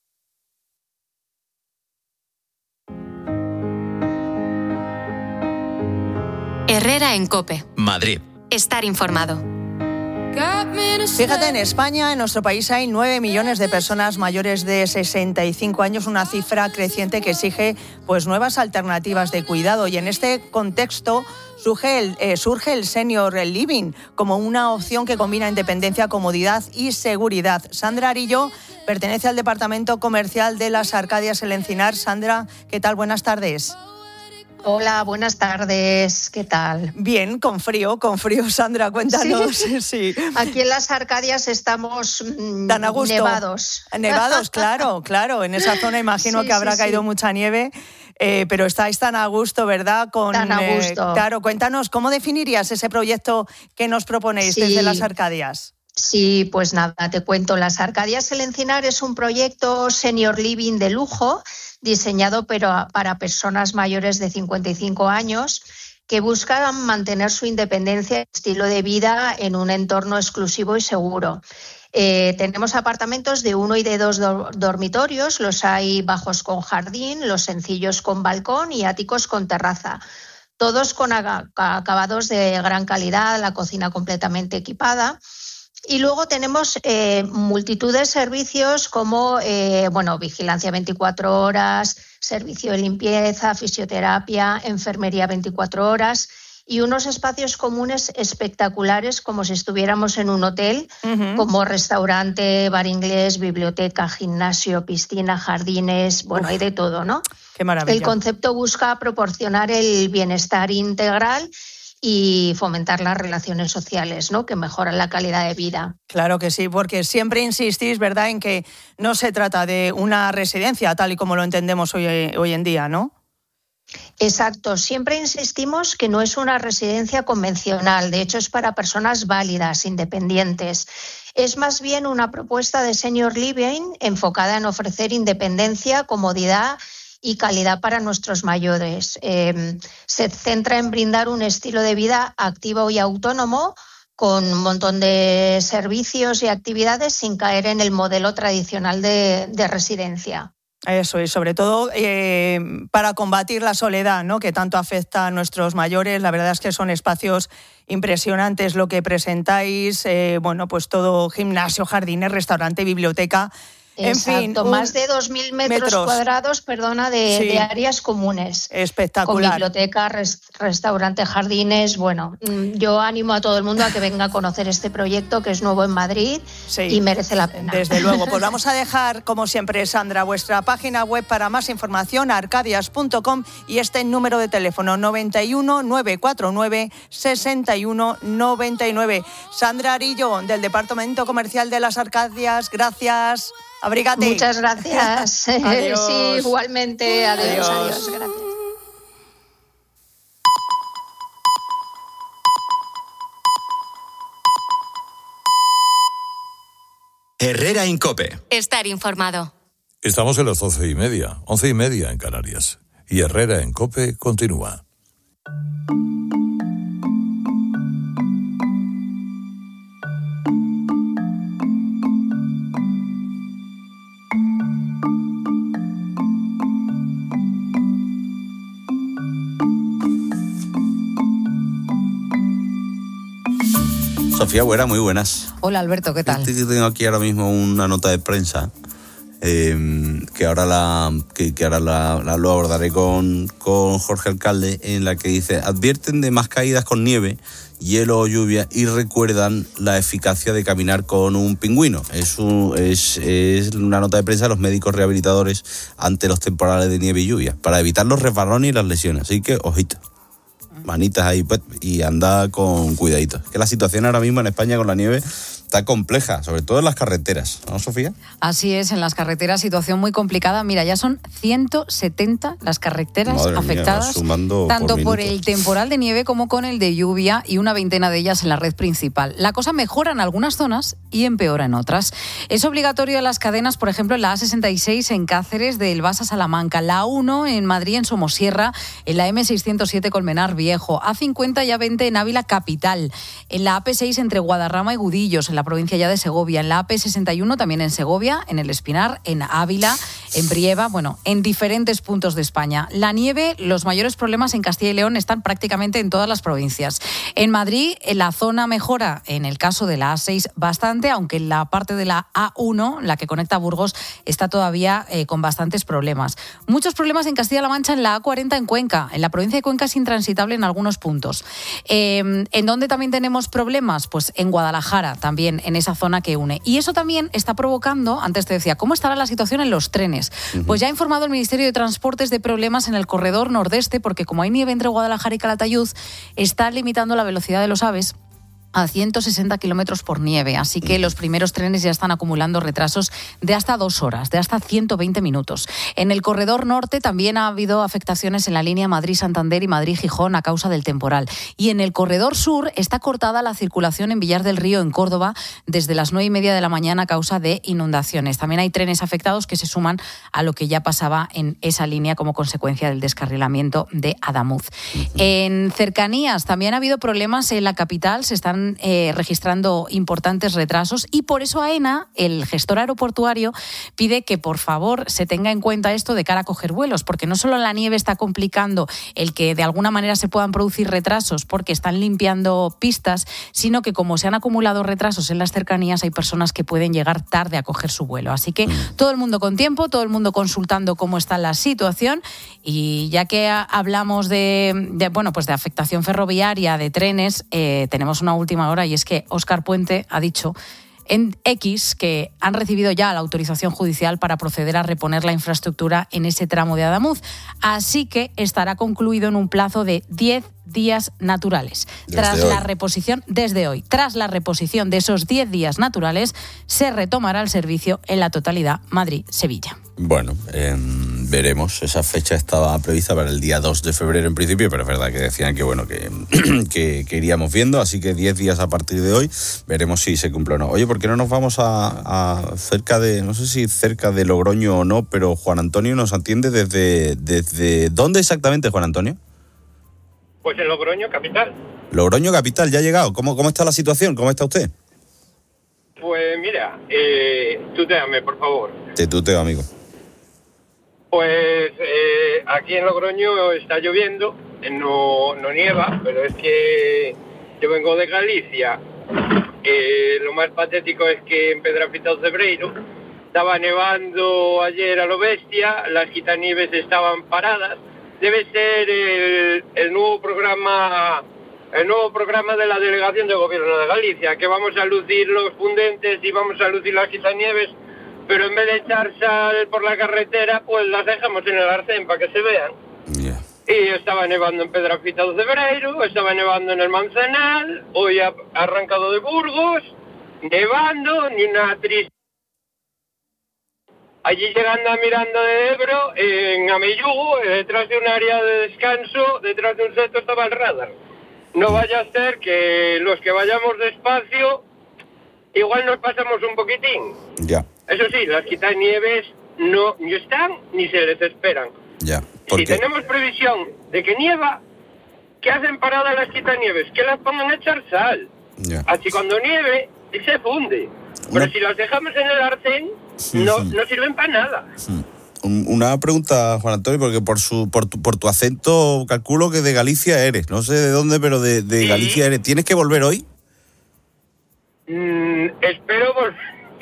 Herrera en COPE. Madrid. Estar informado. Fíjate, en España, en nuestro país, hay nueve millones de personas mayores de sesenta y cinco años, una cifra creciente que exige pues, nuevas alternativas de cuidado. Y en este contexto surge el, eh, surge el Senior Living como una opción que combina independencia, comodidad y seguridad. Sandra Arillo pertenece al Departamento Comercial de las Arcadias El Encinar. Sandra, ¿qué tal? Buenas tardes. Hola, buenas tardes. ¿Qué tal? Bien, con frío, con frío, Sandra, cuéntanos. Sí. Sí. Aquí en las Arcadias estamos mmm, Tan a gusto. nevados. Nevados, claro, claro. En esa zona imagino sí, que habrá sí, caído sí. mucha nieve, eh, pero estáis tan a gusto, ¿verdad? Con, tan a gusto. Eh, claro, cuéntanos, ¿cómo definirías ese proyecto que nos proponéis sí. desde las Arcadias? Sí, pues nada, te cuento. Las Arcadias El Encinar es un proyecto Senior Living de lujo diseñado pero para personas mayores de cincuenta y cinco años que buscan mantener su independencia y estilo de vida en un entorno exclusivo y seguro. Eh, tenemos apartamentos de uno y de dos do- dormitorios, los hay bajos con jardín, los sencillos con balcón y áticos con terraza. Todos con aga- acabados de gran calidad, la cocina completamente equipada. Y luego tenemos eh, multitud de servicios como eh, bueno, vigilancia veinticuatro horas, servicio de limpieza, fisioterapia, enfermería veinticuatro horas y unos espacios comunes espectaculares como si estuviéramos en un hotel, uh-huh. como restaurante, bar inglés, biblioteca, gimnasio, piscina, jardines, bueno, Uf, hay de todo, ¿no? Qué maravilla. El concepto busca proporcionar el bienestar integral y fomentar las relaciones sociales, ¿no?, que mejoran la calidad de vida. Claro que sí, porque siempre insistís, ¿verdad?, en que no se trata de una residencia tal y como lo entendemos hoy, hoy en día, ¿no? Exacto, siempre insistimos que no es una residencia convencional, de hecho es para personas válidas, independientes. Es más bien una propuesta de Senior Living enfocada en ofrecer independencia, comodidad y calidad para nuestros mayores. Eh, se centra en brindar un estilo de vida activo y autónomo con un montón de servicios y actividades sin caer en el modelo tradicional de, de residencia. Eso, y sobre todo eh, para combatir la soledad, ¿no?, que tanto afecta a nuestros mayores. La verdad es que son espacios impresionantes lo que presentáis. Eh, bueno, pues todo gimnasio, jardines, restaurante, biblioteca. Exacto, fin, más de dos mil metros, metros cuadrados, perdona, de, sí. de áreas comunes. Espectacular. Con biblioteca, res, restaurante, jardines. Bueno, yo animo a todo el mundo a que venga a conocer este proyecto que es nuevo en Madrid sí. y merece la pena. Desde luego. Pues vamos a dejar, como siempre, Sandra, vuestra página web para más información, arcadias punto com, y este número de teléfono noventa y uno, novecientos cuarenta y nueve, sesenta y uno noventa y nueve. Sandra Arillo, del Departamento Comercial de las Arcadias, gracias. Abrígate. Muchas gracias. Adiós. Sí, igualmente. Adiós, adiós. adiós. Gracias. Herrera en COPE. Estar informado. Estamos en las once y media, once y media en Canarias. Y Herrera en COPE continúa. Sofía Buera, muy buenas. Hola Alberto, ¿qué tal? Tengo aquí ahora mismo una nota de prensa eh, que ahora la que, que ahora la, la lo abordaré con, con Jorge Alcalde, en la que dice: advierten de más caídas con nieve, hielo o lluvia y recuerdan la eficacia de caminar con un pingüino. Es, un, es, es una nota de prensa de los médicos rehabilitadores ante los temporales de nieve y lluvia, para evitar los resbalones y las lesiones. Así que, ojito. Manitas ahí, pues, y anda con cuidadito. Que la situación ahora mismo en España con la nieve está compleja, sobre todo en las carreteras, ¿no, Sofía? Así es, en las carreteras situación muy complicada. Mira, ya son ciento setenta las carreteras Madre afectadas, mía, tanto por, por el temporal de nieve como con el de lluvia, y una veintena de ellas en la red principal. La cosa mejora en algunas zonas y empeora en otras. Es obligatorio en las cadenas, por ejemplo, en la A sesenta y seis en Cáceres, de Elvas a Salamanca, la A uno en Madrid, en Somosierra, en la eme seiscientos siete Colmenar Viejo, A cincuenta y A veinte en Ávila Capital, en la A P seis entre Guadarrama y Gudillos, en la provincia ya de Segovia, en la A P sesenta y uno también en Segovia, en el Espinar, en Ávila, en Brieva, bueno, en diferentes puntos de España. La nieve, los mayores problemas en Castilla y León están prácticamente en todas las provincias. En Madrid, en la zona mejora, en el caso de la A seis, bastante, aunque en la parte de la A uno, la que conecta a Burgos, está todavía eh, con bastantes problemas. Muchos problemas en Castilla-La Mancha, en la A cuarenta en Cuenca. En la provincia de Cuenca es intransitable en algunos puntos. Eh, ¿En dónde también tenemos problemas? Pues en Guadalajara, también en esa zona que une. Y eso también está provocando, antes te decía, ¿cómo estará la situación en los trenes? Uh-huh. Pues ya ha informado el Ministerio de Transportes de problemas en el corredor nordeste, porque como hay nieve entre Guadalajara y Calatayud, está limitando la velocidad de los AVEs a ciento sesenta kilómetros por nieve, así que los primeros trenes ya están acumulando retrasos de hasta dos horas, de hasta ciento veinte minutos. En el corredor norte también ha habido afectaciones en la línea Madrid-Santander y Madrid-Gijón a causa del temporal. Y en el corredor sur está cortada la circulación en Villar del Río, en Córdoba, desde las nueve y media de la mañana a causa de inundaciones. También hay trenes afectados que se suman a lo que ya pasaba en esa línea como consecuencia del descarrilamiento de Adamuz. Uh-huh. En cercanías también ha habido problemas en la capital, se están Eh, registrando importantes retrasos, y por eso AENA, el gestor aeroportuario, pide que por favor se tenga en cuenta esto de cara a coger vuelos, porque no solo la nieve está complicando el que de alguna manera se puedan producir retrasos porque están limpiando pistas, sino que como se han acumulado retrasos en las cercanías, hay personas que pueden llegar tarde a coger su vuelo. Así que todo el mundo con tiempo, todo el mundo consultando cómo está la situación. Y ya que hablamos de, de bueno, pues de afectación ferroviaria, de trenes, eh, tenemos una última hora, y es que Óscar Puente ha dicho en X que han recibido ya la autorización judicial para proceder a reponer la infraestructura en ese tramo de Adamuz. Así que estará concluido en un plazo de diez días naturales. Desde tras hoy. la reposición, desde hoy, tras la reposición de esos diez días naturales, se retomará el servicio en la totalidad Madrid-Sevilla. Bueno, eh, veremos. Esa fecha estaba prevista para el día dos de febrero en principio, pero es verdad que decían que bueno que, que, que iríamos viendo, así que diez días a partir de hoy, veremos si se cumple o no. Oye, ¿por qué no nos vamos a, a cerca de, no sé si cerca de Logroño o no, pero Juan Antonio nos atiende desde, desde ¿dónde exactamente, Juan Antonio? Pues en Logroño, capital. Logroño, capital, ya ha llegado. ¿Cómo, cómo está la situación? ¿Cómo está usted? Pues mira, eh, tutéame, por favor. Te tuteo, amigo. Pues eh, aquí en Logroño está lloviendo, no, no nieva, pero es que yo vengo de Galicia. Eh, lo más patético es que en Pedrafita de Cebreiro estaba nevando ayer a lo bestia, las quitanieves estaban paradas. Debe ser el, el nuevo programa el nuevo programa de la Delegación de Gobierno de Galicia, que vamos a lucir los fundentes y vamos a lucir las quitanieves, pero en vez de echar sal por la carretera, pues las dejamos en el arcén para que se vean. Yeah. Y estaba nevando en Pedrafita do Cebreiro, estaba nevando en el Manzanal, hoy ha arrancado de Burgos, nevando, ni una triste. Allí llegando a Miranda de Ebro, en Ameyugo, detrás de un área de descanso, detrás de un seto estaba el radar. No vaya a ser que los que vayamos despacio, igual nos pasamos un poquitín. Ya. Eso sí, las quitanieves no ni están ni se les esperan. Ya. Si tenemos previsión de que nieva, ¿qué hacen paradas las quitanieves? Que las pongan a echar sal. Ya. Así cuando nieve, se funde. Pero Una... si las dejamos en el arcén, no, Sí. no sirven para nada. Un- Una pregunta, Juan Antonio, porque por su por tu, por tu acento calculo que de Galicia eres. No sé de dónde, pero de, de Sí. Galicia eres. ¿Tienes que volver hoy? Mm, espero volver.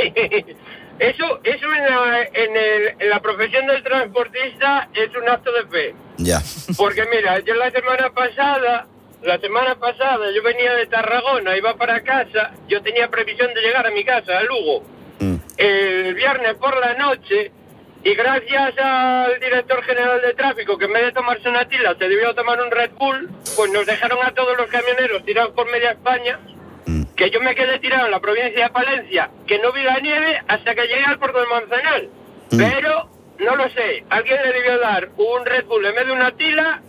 Eso, eso en la, en, el, en la profesión del transportista es un acto de fe. Ya. Porque mira, yo la semana pasada, la semana pasada yo venía de Tarragona, iba para casa, yo tenía previsión de llegar a mi casa, a Lugo, Mm. el viernes por la noche, y gracias al director general de tráfico, que en vez de tomarse una tila se debió tomar un Red Bull, pues nos dejaron a todos los camioneros tirados por media España, que yo me quedé tirado en la provincia de Palencia, que no vi la nieve hasta que llegué al puerto del Manzanal. Mm. Pero, no lo sé, alguien le debió dar un Red Bull en vez de una tila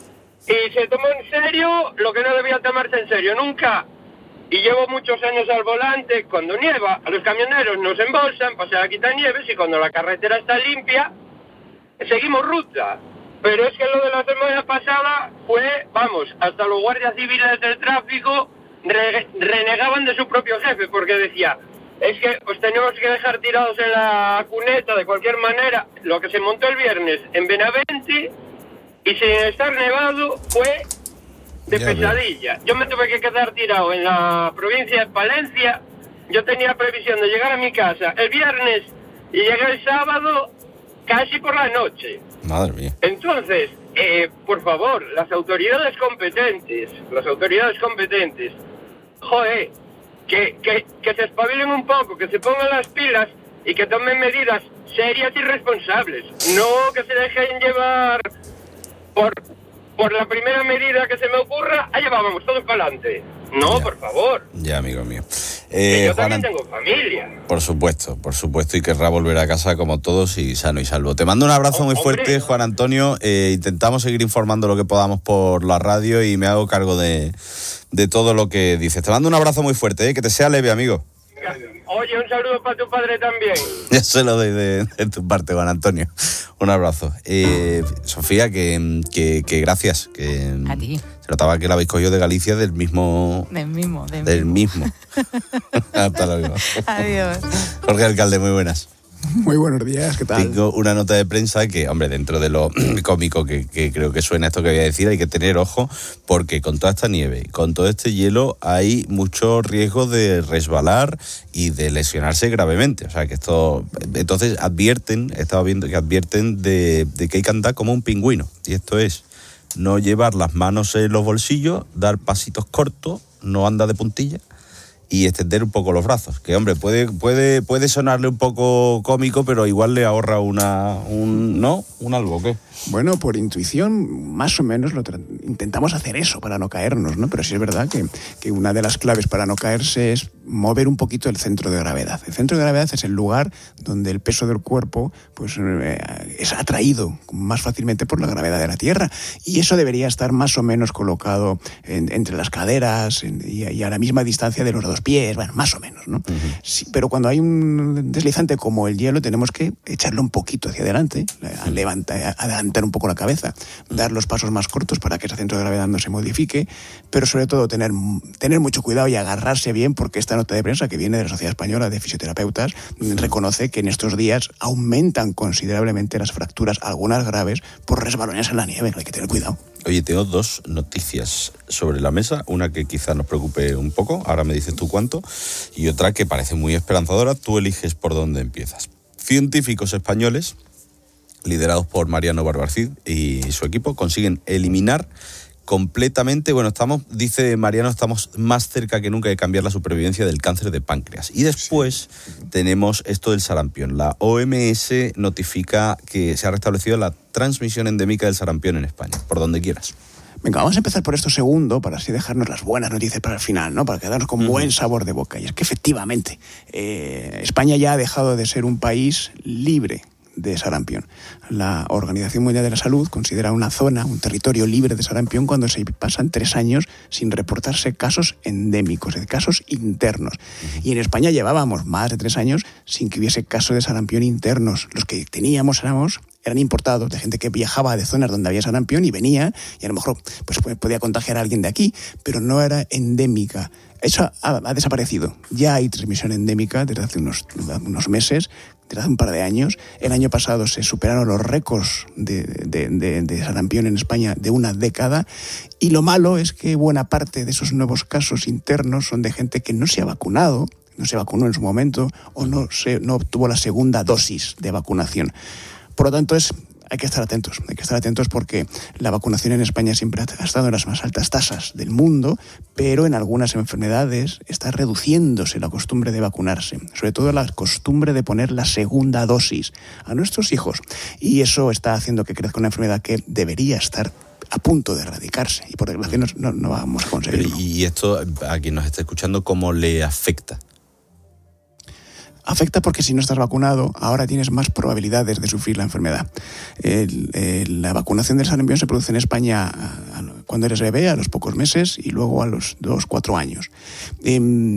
y se tomó en serio lo que no debía tomarse en serio nunca. Y llevo muchos años al volante. Cuando nieva, a los camioneros nos embolsan, pasan a quitar nieves, y cuando la carretera está limpia, seguimos ruta. Pero es que lo de la semana pasada fue, vamos, hasta los guardias civiles del tráfico re- renegaban de su propio jefe, porque decía, es que os tenemos que dejar tirados en la cuneta de cualquier manera. Lo que se montó el viernes en Benavente, y sin estar nevado, fue de Ya pesadilla. Yo me tuve que quedar tirado en la provincia de Palencia. Yo tenía previsión de llegar a mi casa el viernes y llegué el sábado casi por la noche. Madre mía. Entonces, eh, por favor, las autoridades competentes, las autoridades competentes, joder, que, que, que se espabilen un poco, que se pongan las pilas y que tomen medidas serias y responsables. No que se dejen llevar por, por la primera medida que se me ocurra, allá vamos, todos para adelante. No, Ya. por favor. Ya, amigo mío. Que Eh, yo Juan también Ant- tengo familia. Por supuesto, por supuesto, y querrá volver a casa como todos y sano y salvo. Te mando un abrazo muy fuerte, Juan Antonio. Eh, intentamos seguir informando lo que podamos por la radio y me hago cargo de, de todo lo que dices. Te mando un abrazo muy fuerte, eh, que te sea leve, amigo. Oye, un saludo para tu padre también. Ya se lo doy de, de tu parte, Juan Antonio. Un abrazo. Eh, Sofía, que, que, que gracias. Que, A ti. Se notaba que la habéis cogido de Galicia del mismo... Del mismo, del, Del mismo. Hasta luego. Adiós. Jorge Alcalde, muy buenas. Muy buenos días, ¿qué tal? Tengo una nota de prensa que, hombre, dentro de lo cómico que, que creo que suena esto que voy a decir, hay que tener ojo, porque con toda esta nieve, con todo este hielo, hay mucho riesgo de resbalar y de lesionarse gravemente. O sea, que esto... Entonces advierten, he estado viendo que advierten de, de que hay que andar como un pingüino. Y esto es no llevar las manos en los bolsillos, dar pasitos cortos, no andar de puntilla, y extender un poco los brazos. Que, hombre, puede, puede, puede sonarle un poco cómico, pero igual le ahorra una... Un, ¿no? Un algo, ¿qué? Bueno, por intuición, más o menos lo tra- intentamos hacer eso para no caernos, ¿no? Pero sí es verdad que, que una de las claves para no caerse es mover un poquito el centro de gravedad. El centro de gravedad es el lugar donde el peso del cuerpo pues, eh, es atraído más fácilmente por la gravedad de la Tierra. Y eso debería estar más o menos colocado en- entre las caderas en- y, y a la misma distancia de los dos pies, bueno, más o menos, ¿no? Uh-huh. Sí, pero cuando hay un deslizante como el hielo, tenemos que echarlo un poquito hacia adelante, a levantar, adelantar un poco la cabeza, dar los pasos más cortos para que ese centro de gravedad no se modifique, pero sobre todo tener, tener mucho cuidado y agarrarse bien, porque esta nota de prensa que viene de la Sociedad Española de Fisioterapeutas reconoce que en estos días aumentan considerablemente las fracturas, algunas graves, por resbalones en la nieve. Hay que tener cuidado. Oye, tengo dos noticias sobre la mesa, una que quizá nos preocupe un poco, ahora me dices tú cuánto, y otra que parece muy esperanzadora, tú eliges por dónde empiezas. científicos españoles, liderados por Mariano Barbarcid y su equipo, consiguen eliminar completamente, bueno, estamos, dice Mariano, estamos más cerca que nunca de cambiar la supervivencia del cáncer de páncreas. Y después sí. tenemos esto del sarampión. La O M S notifica que se ha restablecido la transmisión endémica del sarampión en España, por donde quieras. Venga, vamos a empezar por esto segundo, para así dejarnos las buenas noticias para el final, ¿no? Para quedarnos con uh-huh. buen sabor de boca. Y es que efectivamente, eh, España ya ha dejado de ser un país libre de sarampión. La Organización Mundial de la Salud considera una zona, un territorio libre de sarampión cuando se pasan tres años sin reportarse casos endémicos, de casos internos. Uh-huh. Y en España llevábamos más de tres años sin que hubiese casos de sarampión internos. Los que teníamos éramos, eran importados, de gente que viajaba de zonas donde había sarampión y venía, y a lo mejor pues, podía contagiar a alguien de aquí, pero no era endémica. Eso ha, ha desaparecido. Ya hay transmisión endémica desde hace unos, unos meses, desde hace un par de años. El año pasado se superaron los récords de, de, de, de sarampión en España de una década. Y lo malo es que buena parte de esos nuevos casos internos son de gente que no se ha vacunado, no se vacunó en su momento o no, se, no obtuvo la segunda dosis de vacunación. Por lo tanto, es, hay que estar atentos, hay que estar atentos porque la vacunación en España siempre ha estado en las más altas tasas del mundo, pero en algunas enfermedades está reduciéndose la costumbre de vacunarse, sobre todo la costumbre de poner la segunda dosis a nuestros hijos. Y eso está haciendo que crezca una enfermedad que debería estar a punto de erradicarse y por desgracia no, no, no vamos a conseguirlo. Pero, y esto, a quien nos está escuchando, ¿cómo le afecta? Afecta porque si no estás vacunado, ahora tienes más probabilidades de sufrir la enfermedad. El, el, la vacunación del sarampión se produce en España a, a, cuando eres bebé, a los pocos meses, y luego a los dos, cuatro años. Eh,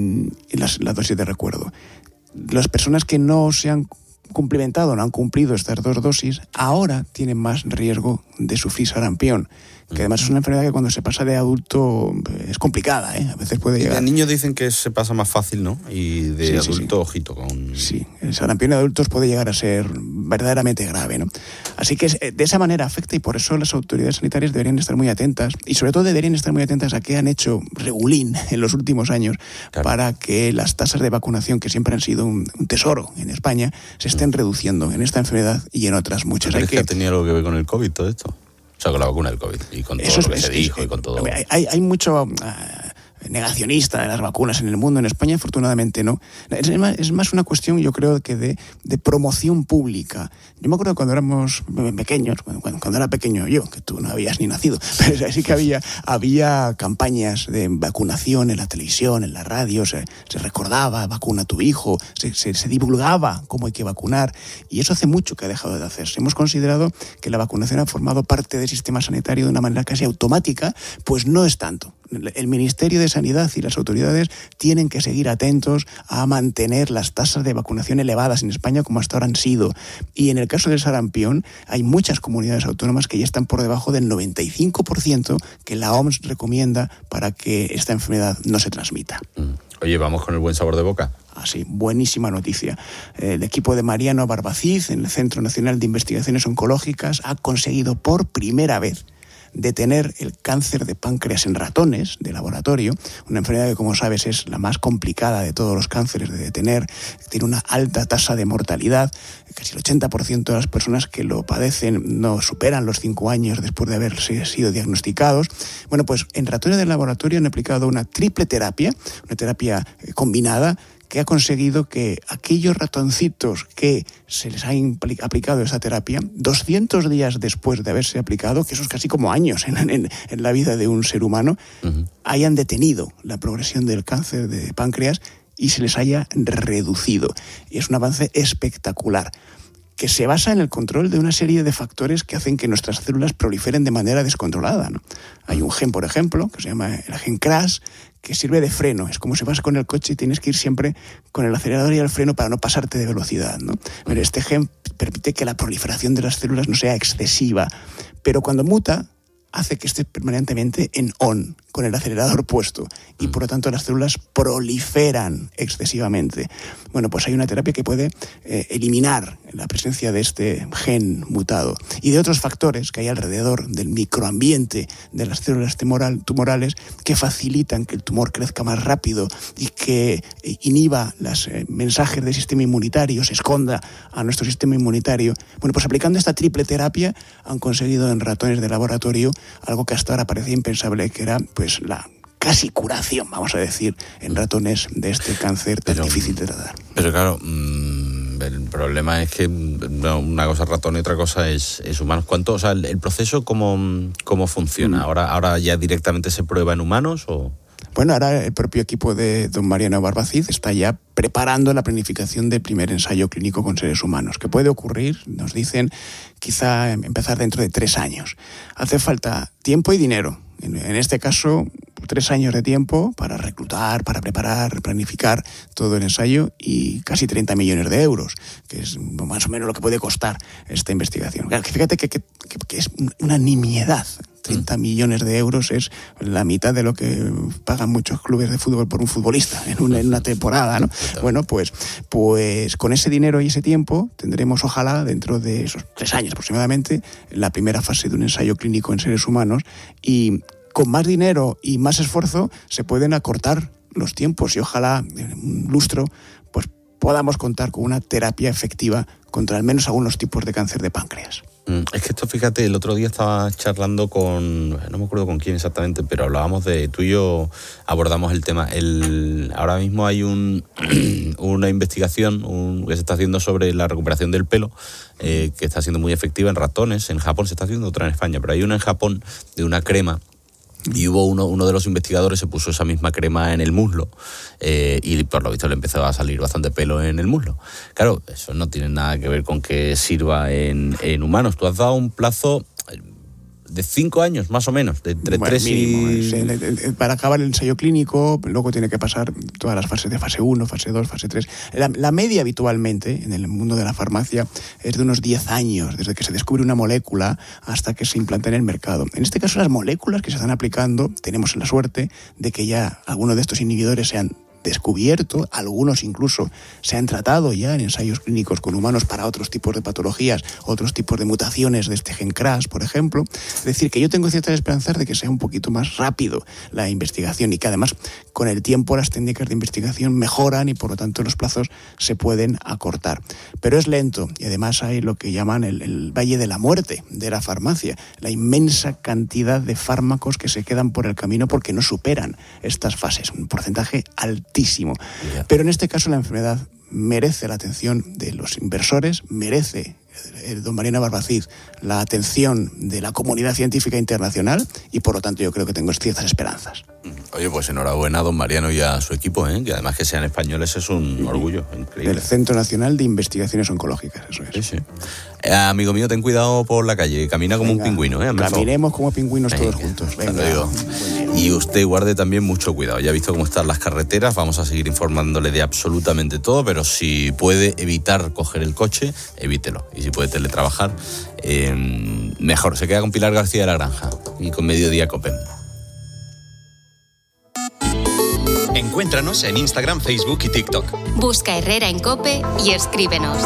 las, la dosis de recuerdo. Las personas que no se han cumplimentado, no han cumplido estas dos dosis, ahora tienen más riesgo de sufrir sarampión. Que además es una enfermedad que cuando se pasa de adulto es complicada, ¿eh? A veces puede llegar. Y de niños dicen que se pasa más fácil, ¿no? Y de sí, adulto, sí, sí. ojito con... Sí, el sarampión de adultos puede llegar a ser verdaderamente grave, ¿no? Así que de esa manera afecta y por eso las autoridades sanitarias deberían estar muy atentas y sobre todo deberían estar muy atentas a qué han hecho regulín en los últimos años claro. para que las tasas de vacunación, que siempre han sido un, un tesoro en España, se estén mm. reduciendo en esta enfermedad y en otras muchas. ¿Crees que ha tenido algo que ver con el COVID todo esto? O sea, con la vacuna del COVID y con todo Eso lo que es, se dijo es, y con todo... Hay, hay mucho uh, negacionista de las vacunas en el mundo. En España, afortunadamente, no. Es más, es más una cuestión, yo creo, que de, de promoción pública. Yo me acuerdo cuando éramos pequeños, cuando, cuando era pequeño yo, que tú no habías ni nacido, pero sí que había, había campañas de vacunación en la televisión, en la radio, se, se recordaba, vacuna a tu hijo, se, se, se divulgaba cómo hay que vacunar, y eso hace mucho que ha dejado de hacerse. Hemos considerado que la vacunación ha formado parte del sistema sanitario de una manera casi automática, pues no es tanto. El Ministerio de Sanidad y las autoridades tienen que seguir atentos a mantener las tasas de vacunación elevadas en España como hasta ahora han sido. Y en el caso del sarampión, hay muchas comunidades autónomas que ya están por debajo del noventa y cinco por ciento que la O M S recomienda para que esta enfermedad no se transmita. Oye, vamos con el buen sabor de boca. Así, buenísima noticia. El equipo de Mariano Barbarcid, en el Centro Nacional de Investigaciones Oncológicas, ha conseguido por primera vez detener el cáncer de páncreas en ratones de laboratorio, una enfermedad que, como sabes, es la más complicada de todos los cánceres de detener, tiene una alta tasa de mortalidad, casi el ochenta por ciento de las personas que lo padecen no superan los cinco años después de haber sido diagnosticados. Bueno, pues en ratones de laboratorio han aplicado una triple terapia, una terapia combinada, que ha conseguido que aquellos ratoncitos que se les ha impli- aplicado esa terapia, doscientos días después de haberse aplicado, que eso es casi como años en, en, en la vida de un ser humano, uh-huh. hayan detenido la progresión del cáncer de páncreas y se les haya reducido. Y es un avance espectacular, que se basa en el control de una serie de factores que hacen que nuestras células proliferen de manera descontrolada, ¿no? Hay un gen, por ejemplo, que se llama el gen C R A S, que sirve de freno. Es como si vas con el coche y tienes que ir siempre con el acelerador y el freno para no pasarte de velocidad, ¿no? Pero este gen permite que la proliferación de las células no sea excesiva, pero cuando muta, hace que esté permanentemente en on, con el acelerador puesto y por lo tanto las células proliferan excesivamente. Bueno, pues hay una terapia que puede eh, eliminar la presencia de este gen mutado y de otros factores que hay alrededor del microambiente de las células tumoral, tumorales que facilitan que el tumor crezca más rápido y que inhiba los eh, mensajes del sistema inmunitario, se esconda a nuestro sistema inmunitario. Bueno, pues aplicando esta triple terapia han conseguido en ratones de laboratorio algo que hasta ahora parecía impensable, que era pues la casi curación, vamos a decir, en ratones de este cáncer tan pero, difícil de tratar. Pero claro, mmm, el problema es que no, una cosa es ratón y otra cosa es, es humanos. ¿Cuánto, o sea, el, el proceso cómo, cómo funciona? Mm. ¿Ahora, ¿Ahora ya directamente se prueba en humanos o...? Bueno, ahora el propio equipo de don Mariano Barbacid está ya preparando la planificación del primer ensayo clínico con seres humanos, que puede ocurrir, nos dicen, quizá empezar dentro de tres años. Hace falta tiempo y dinero. En, en este caso, tres años de tiempo para reclutar, para preparar, planificar todo el ensayo y casi treinta millones de euros, que es más o menos lo que puede costar esta investigación. Claro, que fíjate que, que, que es una nimiedad. treinta millones de euros es la mitad de lo que pagan muchos clubes de fútbol por un futbolista en una, en una temporada, ¿no? Bueno, pues, pues con ese dinero y ese tiempo tendremos, ojalá, dentro de esos tres años aproximadamente, la primera fase de un ensayo clínico en seres humanos y con más dinero y más esfuerzo se pueden acortar los tiempos y ojalá en un lustro pues podamos contar con una terapia efectiva contra al menos algunos tipos de cáncer de páncreas. Es que esto, fíjate, el otro día estaba charlando con, no me acuerdo con quién exactamente, pero hablábamos de, tú y yo abordamos el tema. El, ahora mismo hay un, una investigación un, que se está haciendo sobre la recuperación del pelo, eh, que está siendo muy efectiva en ratones. En Japón se está haciendo otra en España, pero hay una en Japón de una crema. Y hubo uno, uno de los investigadores se puso esa misma crema en el muslo eh, y por lo visto le empezó a salir bastante pelo en el muslo. Claro, eso no tiene nada que ver con que sirva en, en humanos. Tú has dado un plazo de cinco años, más o menos, de entre bueno, tres mínimo, y... Sí, para acabar el ensayo clínico, luego tiene que pasar todas las fases de fase uno, fase dos, fase tres. La, la media habitualmente en el mundo de la farmacia es de unos diez años, desde que se descubre una molécula hasta que se implanta en el mercado. En este caso, las moléculas que se están aplicando, tenemos la suerte de que ya algunos de estos inhibidores sean descubierto, algunos incluso se han tratado ya en ensayos clínicos con humanos para otros tipos de patologías, otros tipos de mutaciones de este gen C R A S, por ejemplo. Es decir, que yo tengo ciertas esperanzas de que sea un poquito más rápido la investigación y que además con el tiempo las técnicas de investigación mejoran y por lo tanto los plazos se pueden acortar. Pero es lento y además hay lo que llaman el, el valle de la muerte de la farmacia, la inmensa cantidad de fármacos que se quedan por el camino porque no superan estas fases, un porcentaje altísimo. Pero en este caso la enfermedad merece la atención de los inversores, merece el don Mariano Barbacid la atención de la comunidad científica internacional y por lo tanto yo creo que tengo ciertas esperanzas. Oye, pues enhorabuena a don Mariano y a su equipo, ¿eh? Que además que sean españoles es un sí, orgullo increíble. Del Centro Nacional de Investigaciones Oncológicas, eso es. Sí, sí. Eh, amigo mío, ten cuidado por la calle, camina como Venga, un pingüino, ¿eh? Caminemos como pingüinos Venga, todos juntos. Venga. Y usted guarde también mucho cuidado. Ya ha visto cómo están las carreteras, vamos a seguir informándole de absolutamente todo, pero si puede evitar coger el coche, evítelo. Y si puede teletrabajar, eh, mejor. Se queda con Pilar García de la Granja y con Mediodía Cope. Encuéntranos en Instagram, Facebook y TikTok. Busca Herrera en COPE y escríbenos.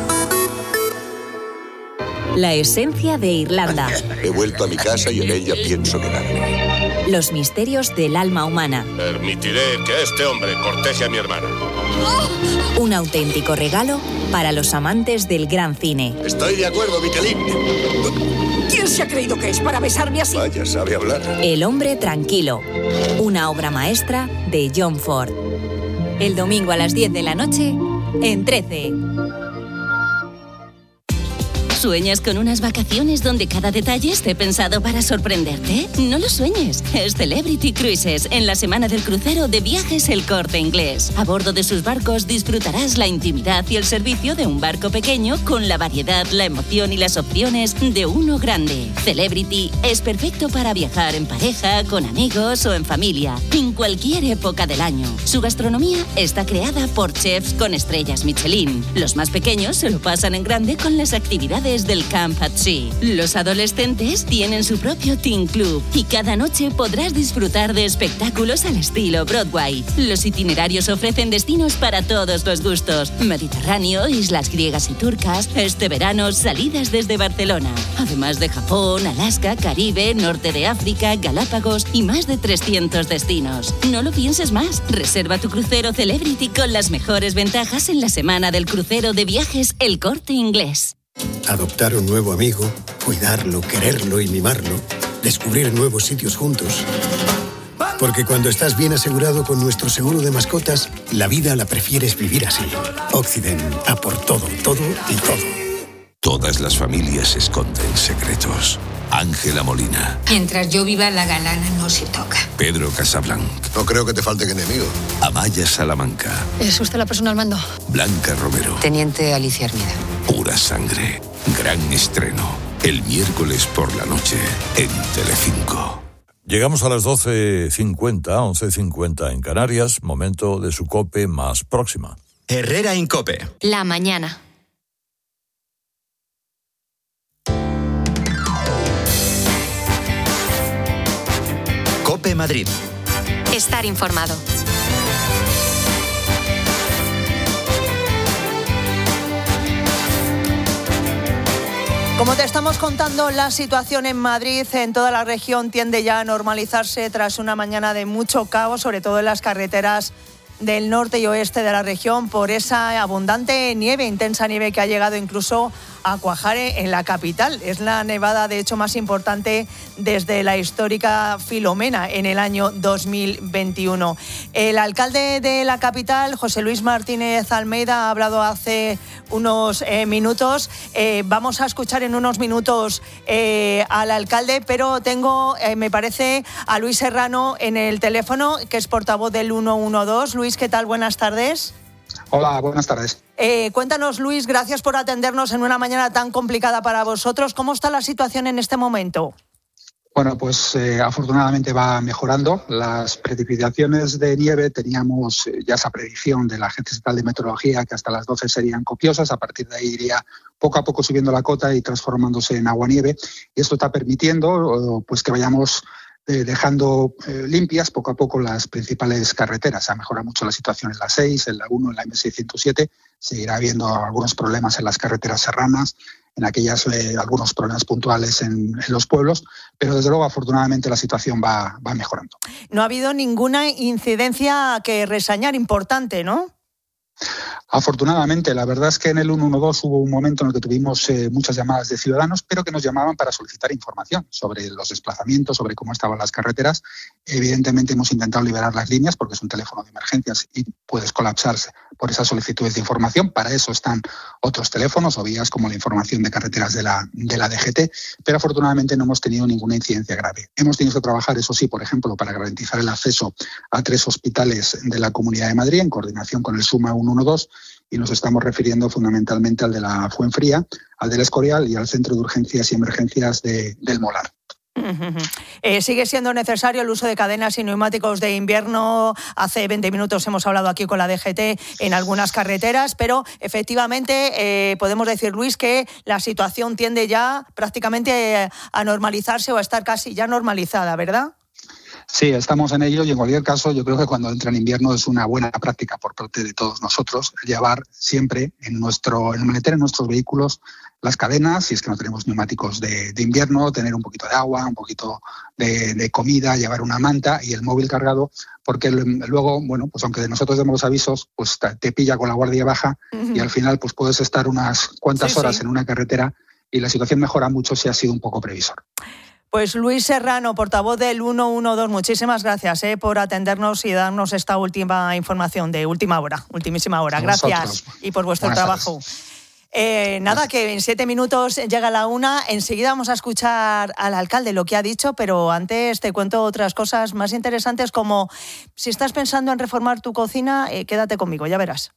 La esencia de Irlanda. He vuelto a mi casa y en ella pienso quedarme. Los misterios del alma humana. Permitiré que este hombre corteje a mi hermana. Un auténtico regalo para los amantes del gran cine. Estoy de acuerdo, Michelin. ¿Quién se ha creído que es para besarme así? Vaya, sabe hablar. El hombre tranquilo. Una obra maestra de John Ford. El domingo a las diez de la noche en trece. ¿Sueñas con unas vacaciones donde cada detalle esté pensado para sorprenderte? No lo sueñes. Es Celebrity Cruises, en la semana del crucero de Viajes El Corte Inglés. A bordo de sus barcos disfrutarás la intimidad y el servicio de un barco pequeño con la variedad, la emoción y las opciones de uno grande. Celebrity es perfecto para viajar en pareja, con amigos o en familia, en cualquier época del año. Su gastronomía está creada por chefs con estrellas Michelin. Los más pequeños se lo pasan en grande con las actividades actividades del Camp at Sea. Los adolescentes tienen su propio Teen Club y cada noche podrás disfrutar de espectáculos al estilo Broadway. Los itinerarios ofrecen destinos para todos los gustos: Mediterráneo, islas griegas y turcas, este verano salidas desde Barcelona, además de Japón, Alaska, Caribe, norte de África, Galápagos y más de trescientos destinos. No lo pienses más, reserva tu crucero Celebrity con las mejores ventajas en la semana del crucero de viajes El Corte Inglés. Adoptar un nuevo amigo, cuidarlo, quererlo y mimarlo, descubrir nuevos sitios juntos. Porque cuando estás bien asegurado con nuestro seguro de mascotas, la vida la prefieres vivir así. Occident, a por todo, todo y todo. Todas las familias esconden secretos. Ángela Molina. Mientras yo viva, la galana no se toca. Pedro Casablanc. No creo que te falten enemigos. Amaya Salamanca. ¿Es usted la persona al mando? Blanca Romero. Teniente Alicia Hermida. Pura sangre. Gran estreno. El miércoles por la noche en Telecinco. Llegamos a las doce cincuenta, once cincuenta en Canarias, momento de su COPE más próxima. Herrera Incope. La mañana. COPE Madrid. Estar informado. Como te estamos contando, la situación en Madrid, en toda la región, tiende ya a normalizarse tras una mañana de mucho caos, sobre todo en las carreteras del norte y oeste de la región, por esa abundante nieve, intensa nieve que ha llegado incluso a cuajar en la capital. Es la nevada, de hecho, más importante desde la histórica Filomena en el año dos mil veintiuno. El alcalde de la capital, José Luis Martínez Almeida, ha hablado hace unos eh, minutos. Eh, vamos a escuchar en unos minutos eh, al alcalde, pero tengo, eh, me parece, a Luis Serrano en el teléfono, que es portavoz del ciento doce. Luis, ¿qué tal? Buenas tardes. Hola, buenas tardes. Eh, cuéntanos, Luis, gracias por atendernos en una mañana tan complicada para vosotros. ¿Cómo está la situación en este momento? Bueno, pues eh, afortunadamente va mejorando. Las precipitaciones de nieve, teníamos eh, ya esa predicción de la Agencia Estatal de Meteorología que hasta las doce serían copiosas. A partir de ahí iría poco a poco subiendo la cota y transformándose en agua-nieve. Y esto está permitiendo pues que vayamos Eh, dejando eh, limpias poco a poco las principales carreteras. Ha mejorado mucho la situación en la seis, en la uno, en la eme seiscientos siete. Seguirá habiendo algunos problemas en las carreteras serranas, en aquellas eh, algunos problemas puntuales en, en los pueblos, pero desde luego afortunadamente la situación va, va mejorando. No ha habido ninguna incidencia que reseñar importante, ¿no? Afortunadamente, la verdad es que en el ciento doce hubo un momento en el que tuvimos eh, muchas llamadas de ciudadanos, pero que nos llamaban para solicitar información sobre los desplazamientos, sobre cómo estaban las carreteras. Evidentemente hemos intentado liberar las líneas porque es un teléfono de emergencias y puedes colapsarse por esas solicitudes de información. Para eso están otros teléfonos o vías como la información de carreteras de la, de la D G T, pero afortunadamente no hemos tenido ninguna incidencia grave. Hemos tenido que trabajar, eso sí, por ejemplo, para garantizar el acceso a tres hospitales de la Comunidad de Madrid en coordinación con el SUMA ciento doce, y nos estamos refiriendo fundamentalmente al de la Fuenfría, al del Escorial y al Centro de Urgencias y Emergencias de, del Molar. Uh-huh. Eh, sigue siendo necesario el uso de cadenas y neumáticos de invierno. Hace veinte minutos hemos hablado aquí con la D G T en algunas carreteras, pero efectivamente eh, podemos decir, Luis, que la situación tiende ya prácticamente a normalizarse o a estar casi ya normalizada, ¿verdad? Sí, estamos en ello y en cualquier caso yo creo que cuando entra el invierno es una buena práctica por parte de todos nosotros llevar siempre en nuestro en el maletero, en nuestros vehículos, las cadenas, si es que no tenemos neumáticos de, de invierno, tener un poquito de agua, un poquito de, de comida, llevar una manta y el móvil cargado, porque luego, bueno, pues aunque nosotros demos los avisos, pues te pilla con la guardia baja uh-huh. y al final pues puedes estar unas cuantas sí, horas sí. en una carretera y la situación mejora mucho si has sido un poco previsor. Pues Luis Serrano, portavoz del ciento doce, muchísimas gracias eh, por atendernos y darnos esta última información de última hora, ultimísima hora. Gracias y por vuestro Buenas trabajo. Eh, nada, que en siete minutos llega la una. Enseguida vamos a escuchar al alcalde lo que ha dicho, pero antes te cuento otras cosas más interesantes, como si estás pensando en reformar tu cocina, eh, quédate conmigo, ya verás.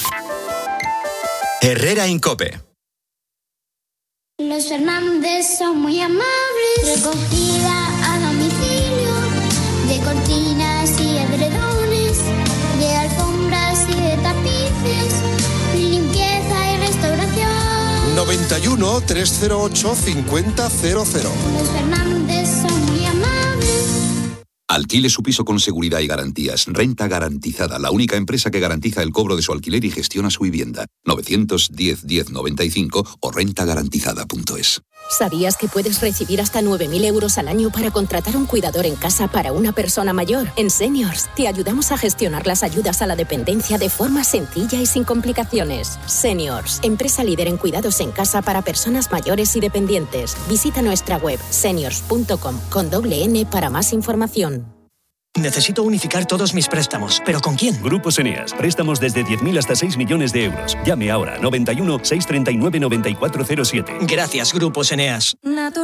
Herrera Incope. Los Fernández son muy amables. Recogida a domicilio de cortinas y edredones, de alfombras y de tapices, limpieza y restauración. noventa noventa y uno, trescientos ocho, cincuenta cero cero. Los Fernández son muy amables. Alquile su piso con seguridad y garantías. Renta Garantizada, la única empresa que garantiza el cobro de su alquiler y gestiona su vivienda. novecientos diez, diez noventa y cinco o renta garantizada punto es. ¿Sabías que puedes recibir hasta nueve mil euros al año para contratar un cuidador en casa para una persona mayor? En Seniors te ayudamos a gestionar las ayudas a la dependencia de forma sencilla y sin complicaciones. Seniors, empresa líder en cuidados en casa para personas mayores y dependientes. Visita nuestra web seniors punto com con doble N para más información. Necesito unificar todos mis préstamos, ¿pero con quién? Grupos Eneas. Préstamos desde diez mil hasta seis millones de euros. Llame ahora. noventa y uno, seiscientos treinta y nueve, noventa y cuatro cero siete. Gracias, Grupos Eneas.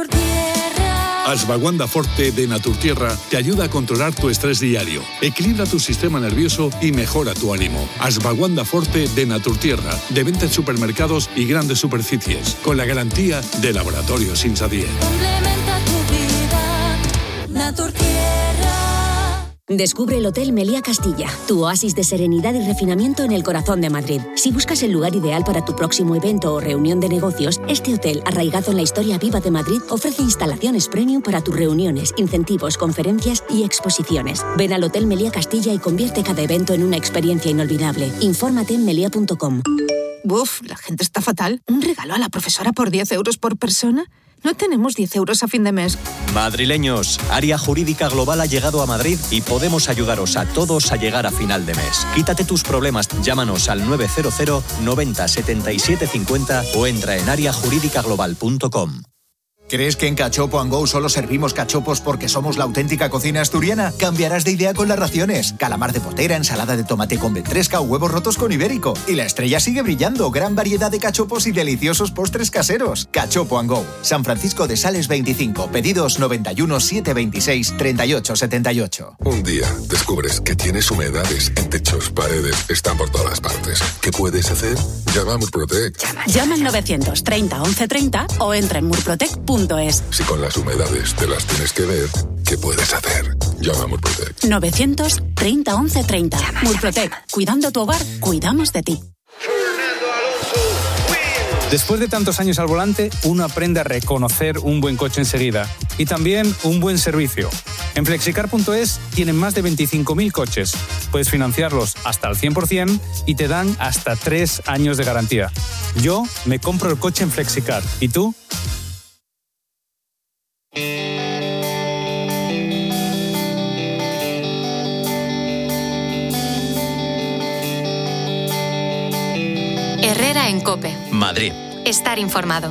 Ashwagandha Forte de Naturtierra te ayuda a controlar tu estrés diario, equilibra tu sistema nervioso y mejora tu ánimo. Ashwagandha Forte de Naturtierra, de venta en supermercados y grandes superficies, con la garantía de Laboratorios Insadier. Complementa tu vida, Naturtierra. Descubre el Hotel Meliá Castilla, tu oasis de serenidad y refinamiento en el corazón de Madrid. Si buscas el lugar ideal para tu próximo evento o reunión de negocios, este hotel, arraigado en la historia viva de Madrid, ofrece instalaciones premium para tus reuniones, incentivos, conferencias y exposiciones. Ven al Hotel Meliá Castilla y convierte cada evento en una experiencia inolvidable. Infórmate en meliá punto com. Uf, la gente está fatal. ¿Un regalo a la profesora por diez euros por persona? No tenemos diez euros a fin de mes. Madrileños, Área Jurídica Global ha llegado a Madrid y podemos ayudaros a todos a llegar a final de mes. Quítate tus problemas, llámanos al nueve cero cero, noventa, setenta y siete cincuenta o entra en área jurídica global punto com. ¿Crees que en Cachopo and Go solo servimos cachopos porque somos la auténtica cocina asturiana? Cambiarás de idea con las raciones. Calamar de potera, ensalada de tomate con ventresca o huevos rotos con ibérico. Y la estrella sigue brillando. Gran variedad de cachopos y deliciosos postres caseros. Cachopo and Go. San Francisco de Sales veinticinco. Pedidos noventa y uno, setecientos veintiséis, treinta y ocho setenta y ocho. Un día descubres que tienes humedades en techos, paredes, están por todas partes. ¿Qué puedes hacer? Llama a Murprotec. Llama, llama al novecientos treinta, once treinta o entra en murprotec punto es. Si con las humedades te las tienes que ver, ¿qué puedes hacer? Llama a Murprotec. novecientos treinta, once treinta. Murprotec. Cuidando tu hogar, cuidamos de ti. Después de tantos años al volante, uno aprende a reconocer un buen coche enseguida y también un buen servicio. En flexicar punto es tienen más de veinticinco mil coches. Puedes financiarlos hasta el cien por ciento y te dan hasta tres años de garantía. Yo me compro el coche en Flexicar. ¿Y tú? Herrera en COPE. Madrid. Estar informado.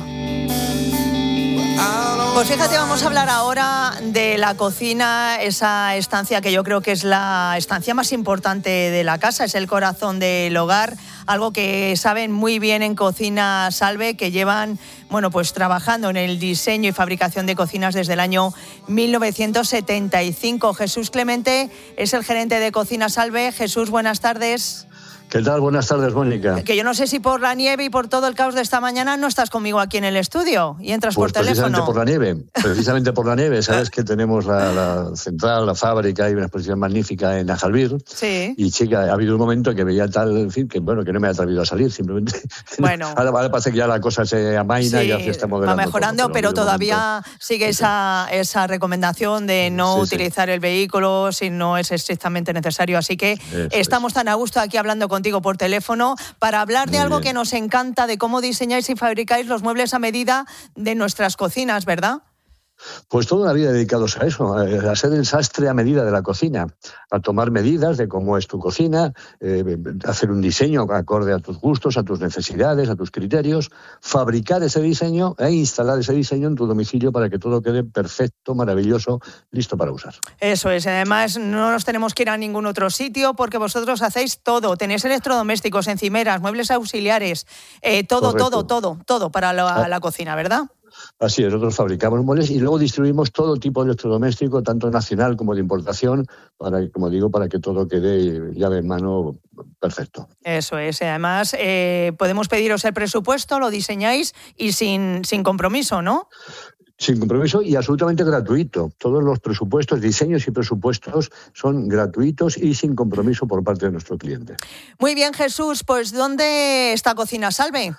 Pues fíjate, vamos a hablar ahora de la cocina, esa estancia que yo creo que es la estancia más importante de la casa, es el corazón del hogar, algo que saben muy bien en Cocina Salve, que llevan, bueno, pues trabajando en el diseño y fabricación de cocinas desde el año mil novecientos setenta y cinco. Jesús Clemente es el gerente de Cocina Salve. Jesús, buenas tardes. ¿Qué tal? Buenas tardes, Mónica. Que yo no sé si por la nieve y por todo el caos de esta mañana no estás conmigo aquí en el estudio y entras pues por teléfono. Precisamente por la nieve, precisamente por la nieve. Sabes que tenemos la, la central, la fábrica y una exposición magnífica en Ajalbir. Sí. Y chica, ha habido un momento que veía tal, en fin, que bueno, que no me he atrevido a salir, simplemente. Bueno. ahora, ahora parece que ya la cosa se amaina sí, y así está moderando. Va mejorando, todo, pero, pero todavía momento. sigue esa, esa recomendación de no sí, utilizar sí. el vehículo si no es estrictamente necesario. Así que Eso estamos es. tan a gusto aquí hablando contigo por teléfono para hablar de Muy algo bien. que nos encanta, de cómo diseñáis y fabricáis los muebles a medida de nuestras cocinas, ¿verdad? Pues toda una vida dedicados a eso, a ser el sastre a medida de la cocina, a tomar medidas de cómo es tu cocina, eh, hacer un diseño acorde a tus gustos, a tus necesidades, a tus criterios, fabricar ese diseño e instalar ese diseño en tu domicilio para que todo quede perfecto, maravilloso, listo para usar. Eso es, además no nos tenemos que ir a ningún otro sitio porque vosotros hacéis todo, tenéis electrodomésticos, encimeras, muebles auxiliares, eh, todo, Correcto. todo, todo, todo para la, ah. la cocina, ¿verdad? Así es, nosotros fabricamos muebles y luego distribuimos todo tipo de electrodoméstico, tanto nacional como de importación, para, como digo, para que todo quede llave en mano perfecto. Eso es, además eh, podemos pediros el presupuesto, lo diseñáis y sin, sin compromiso, ¿no? Sin compromiso y absolutamente gratuito. Todos los presupuestos, diseños y presupuestos son gratuitos y sin compromiso por parte de nuestro cliente. Muy bien, Jesús, pues ¿dónde está Cocina Salve?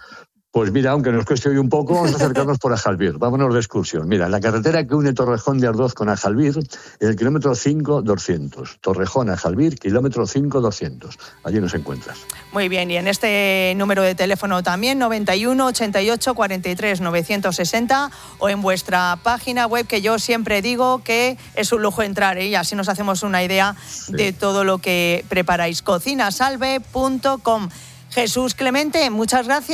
Pues mira, aunque nos cueste hoy un poco, vamos a acercarnos por Ajalbir. Vámonos de excursión. Mira, la carretera que une Torrejón de Ardoz con Ajalbir, en el kilómetro cinco doscientos. Torrejón, Ajalbir, kilómetro cinco doscientos. Allí nos encuentras. Muy bien, y en este número de teléfono también, noventa y uno, ochenta y ocho, cuarenta y tres, novecientos sesenta, o en vuestra página web, que yo siempre digo que es un lujo entrar, ¿eh? Y así nos hacemos una idea sí. de todo lo que preparáis. cocinasalve punto com. Jesús Clemente, muchas gracias.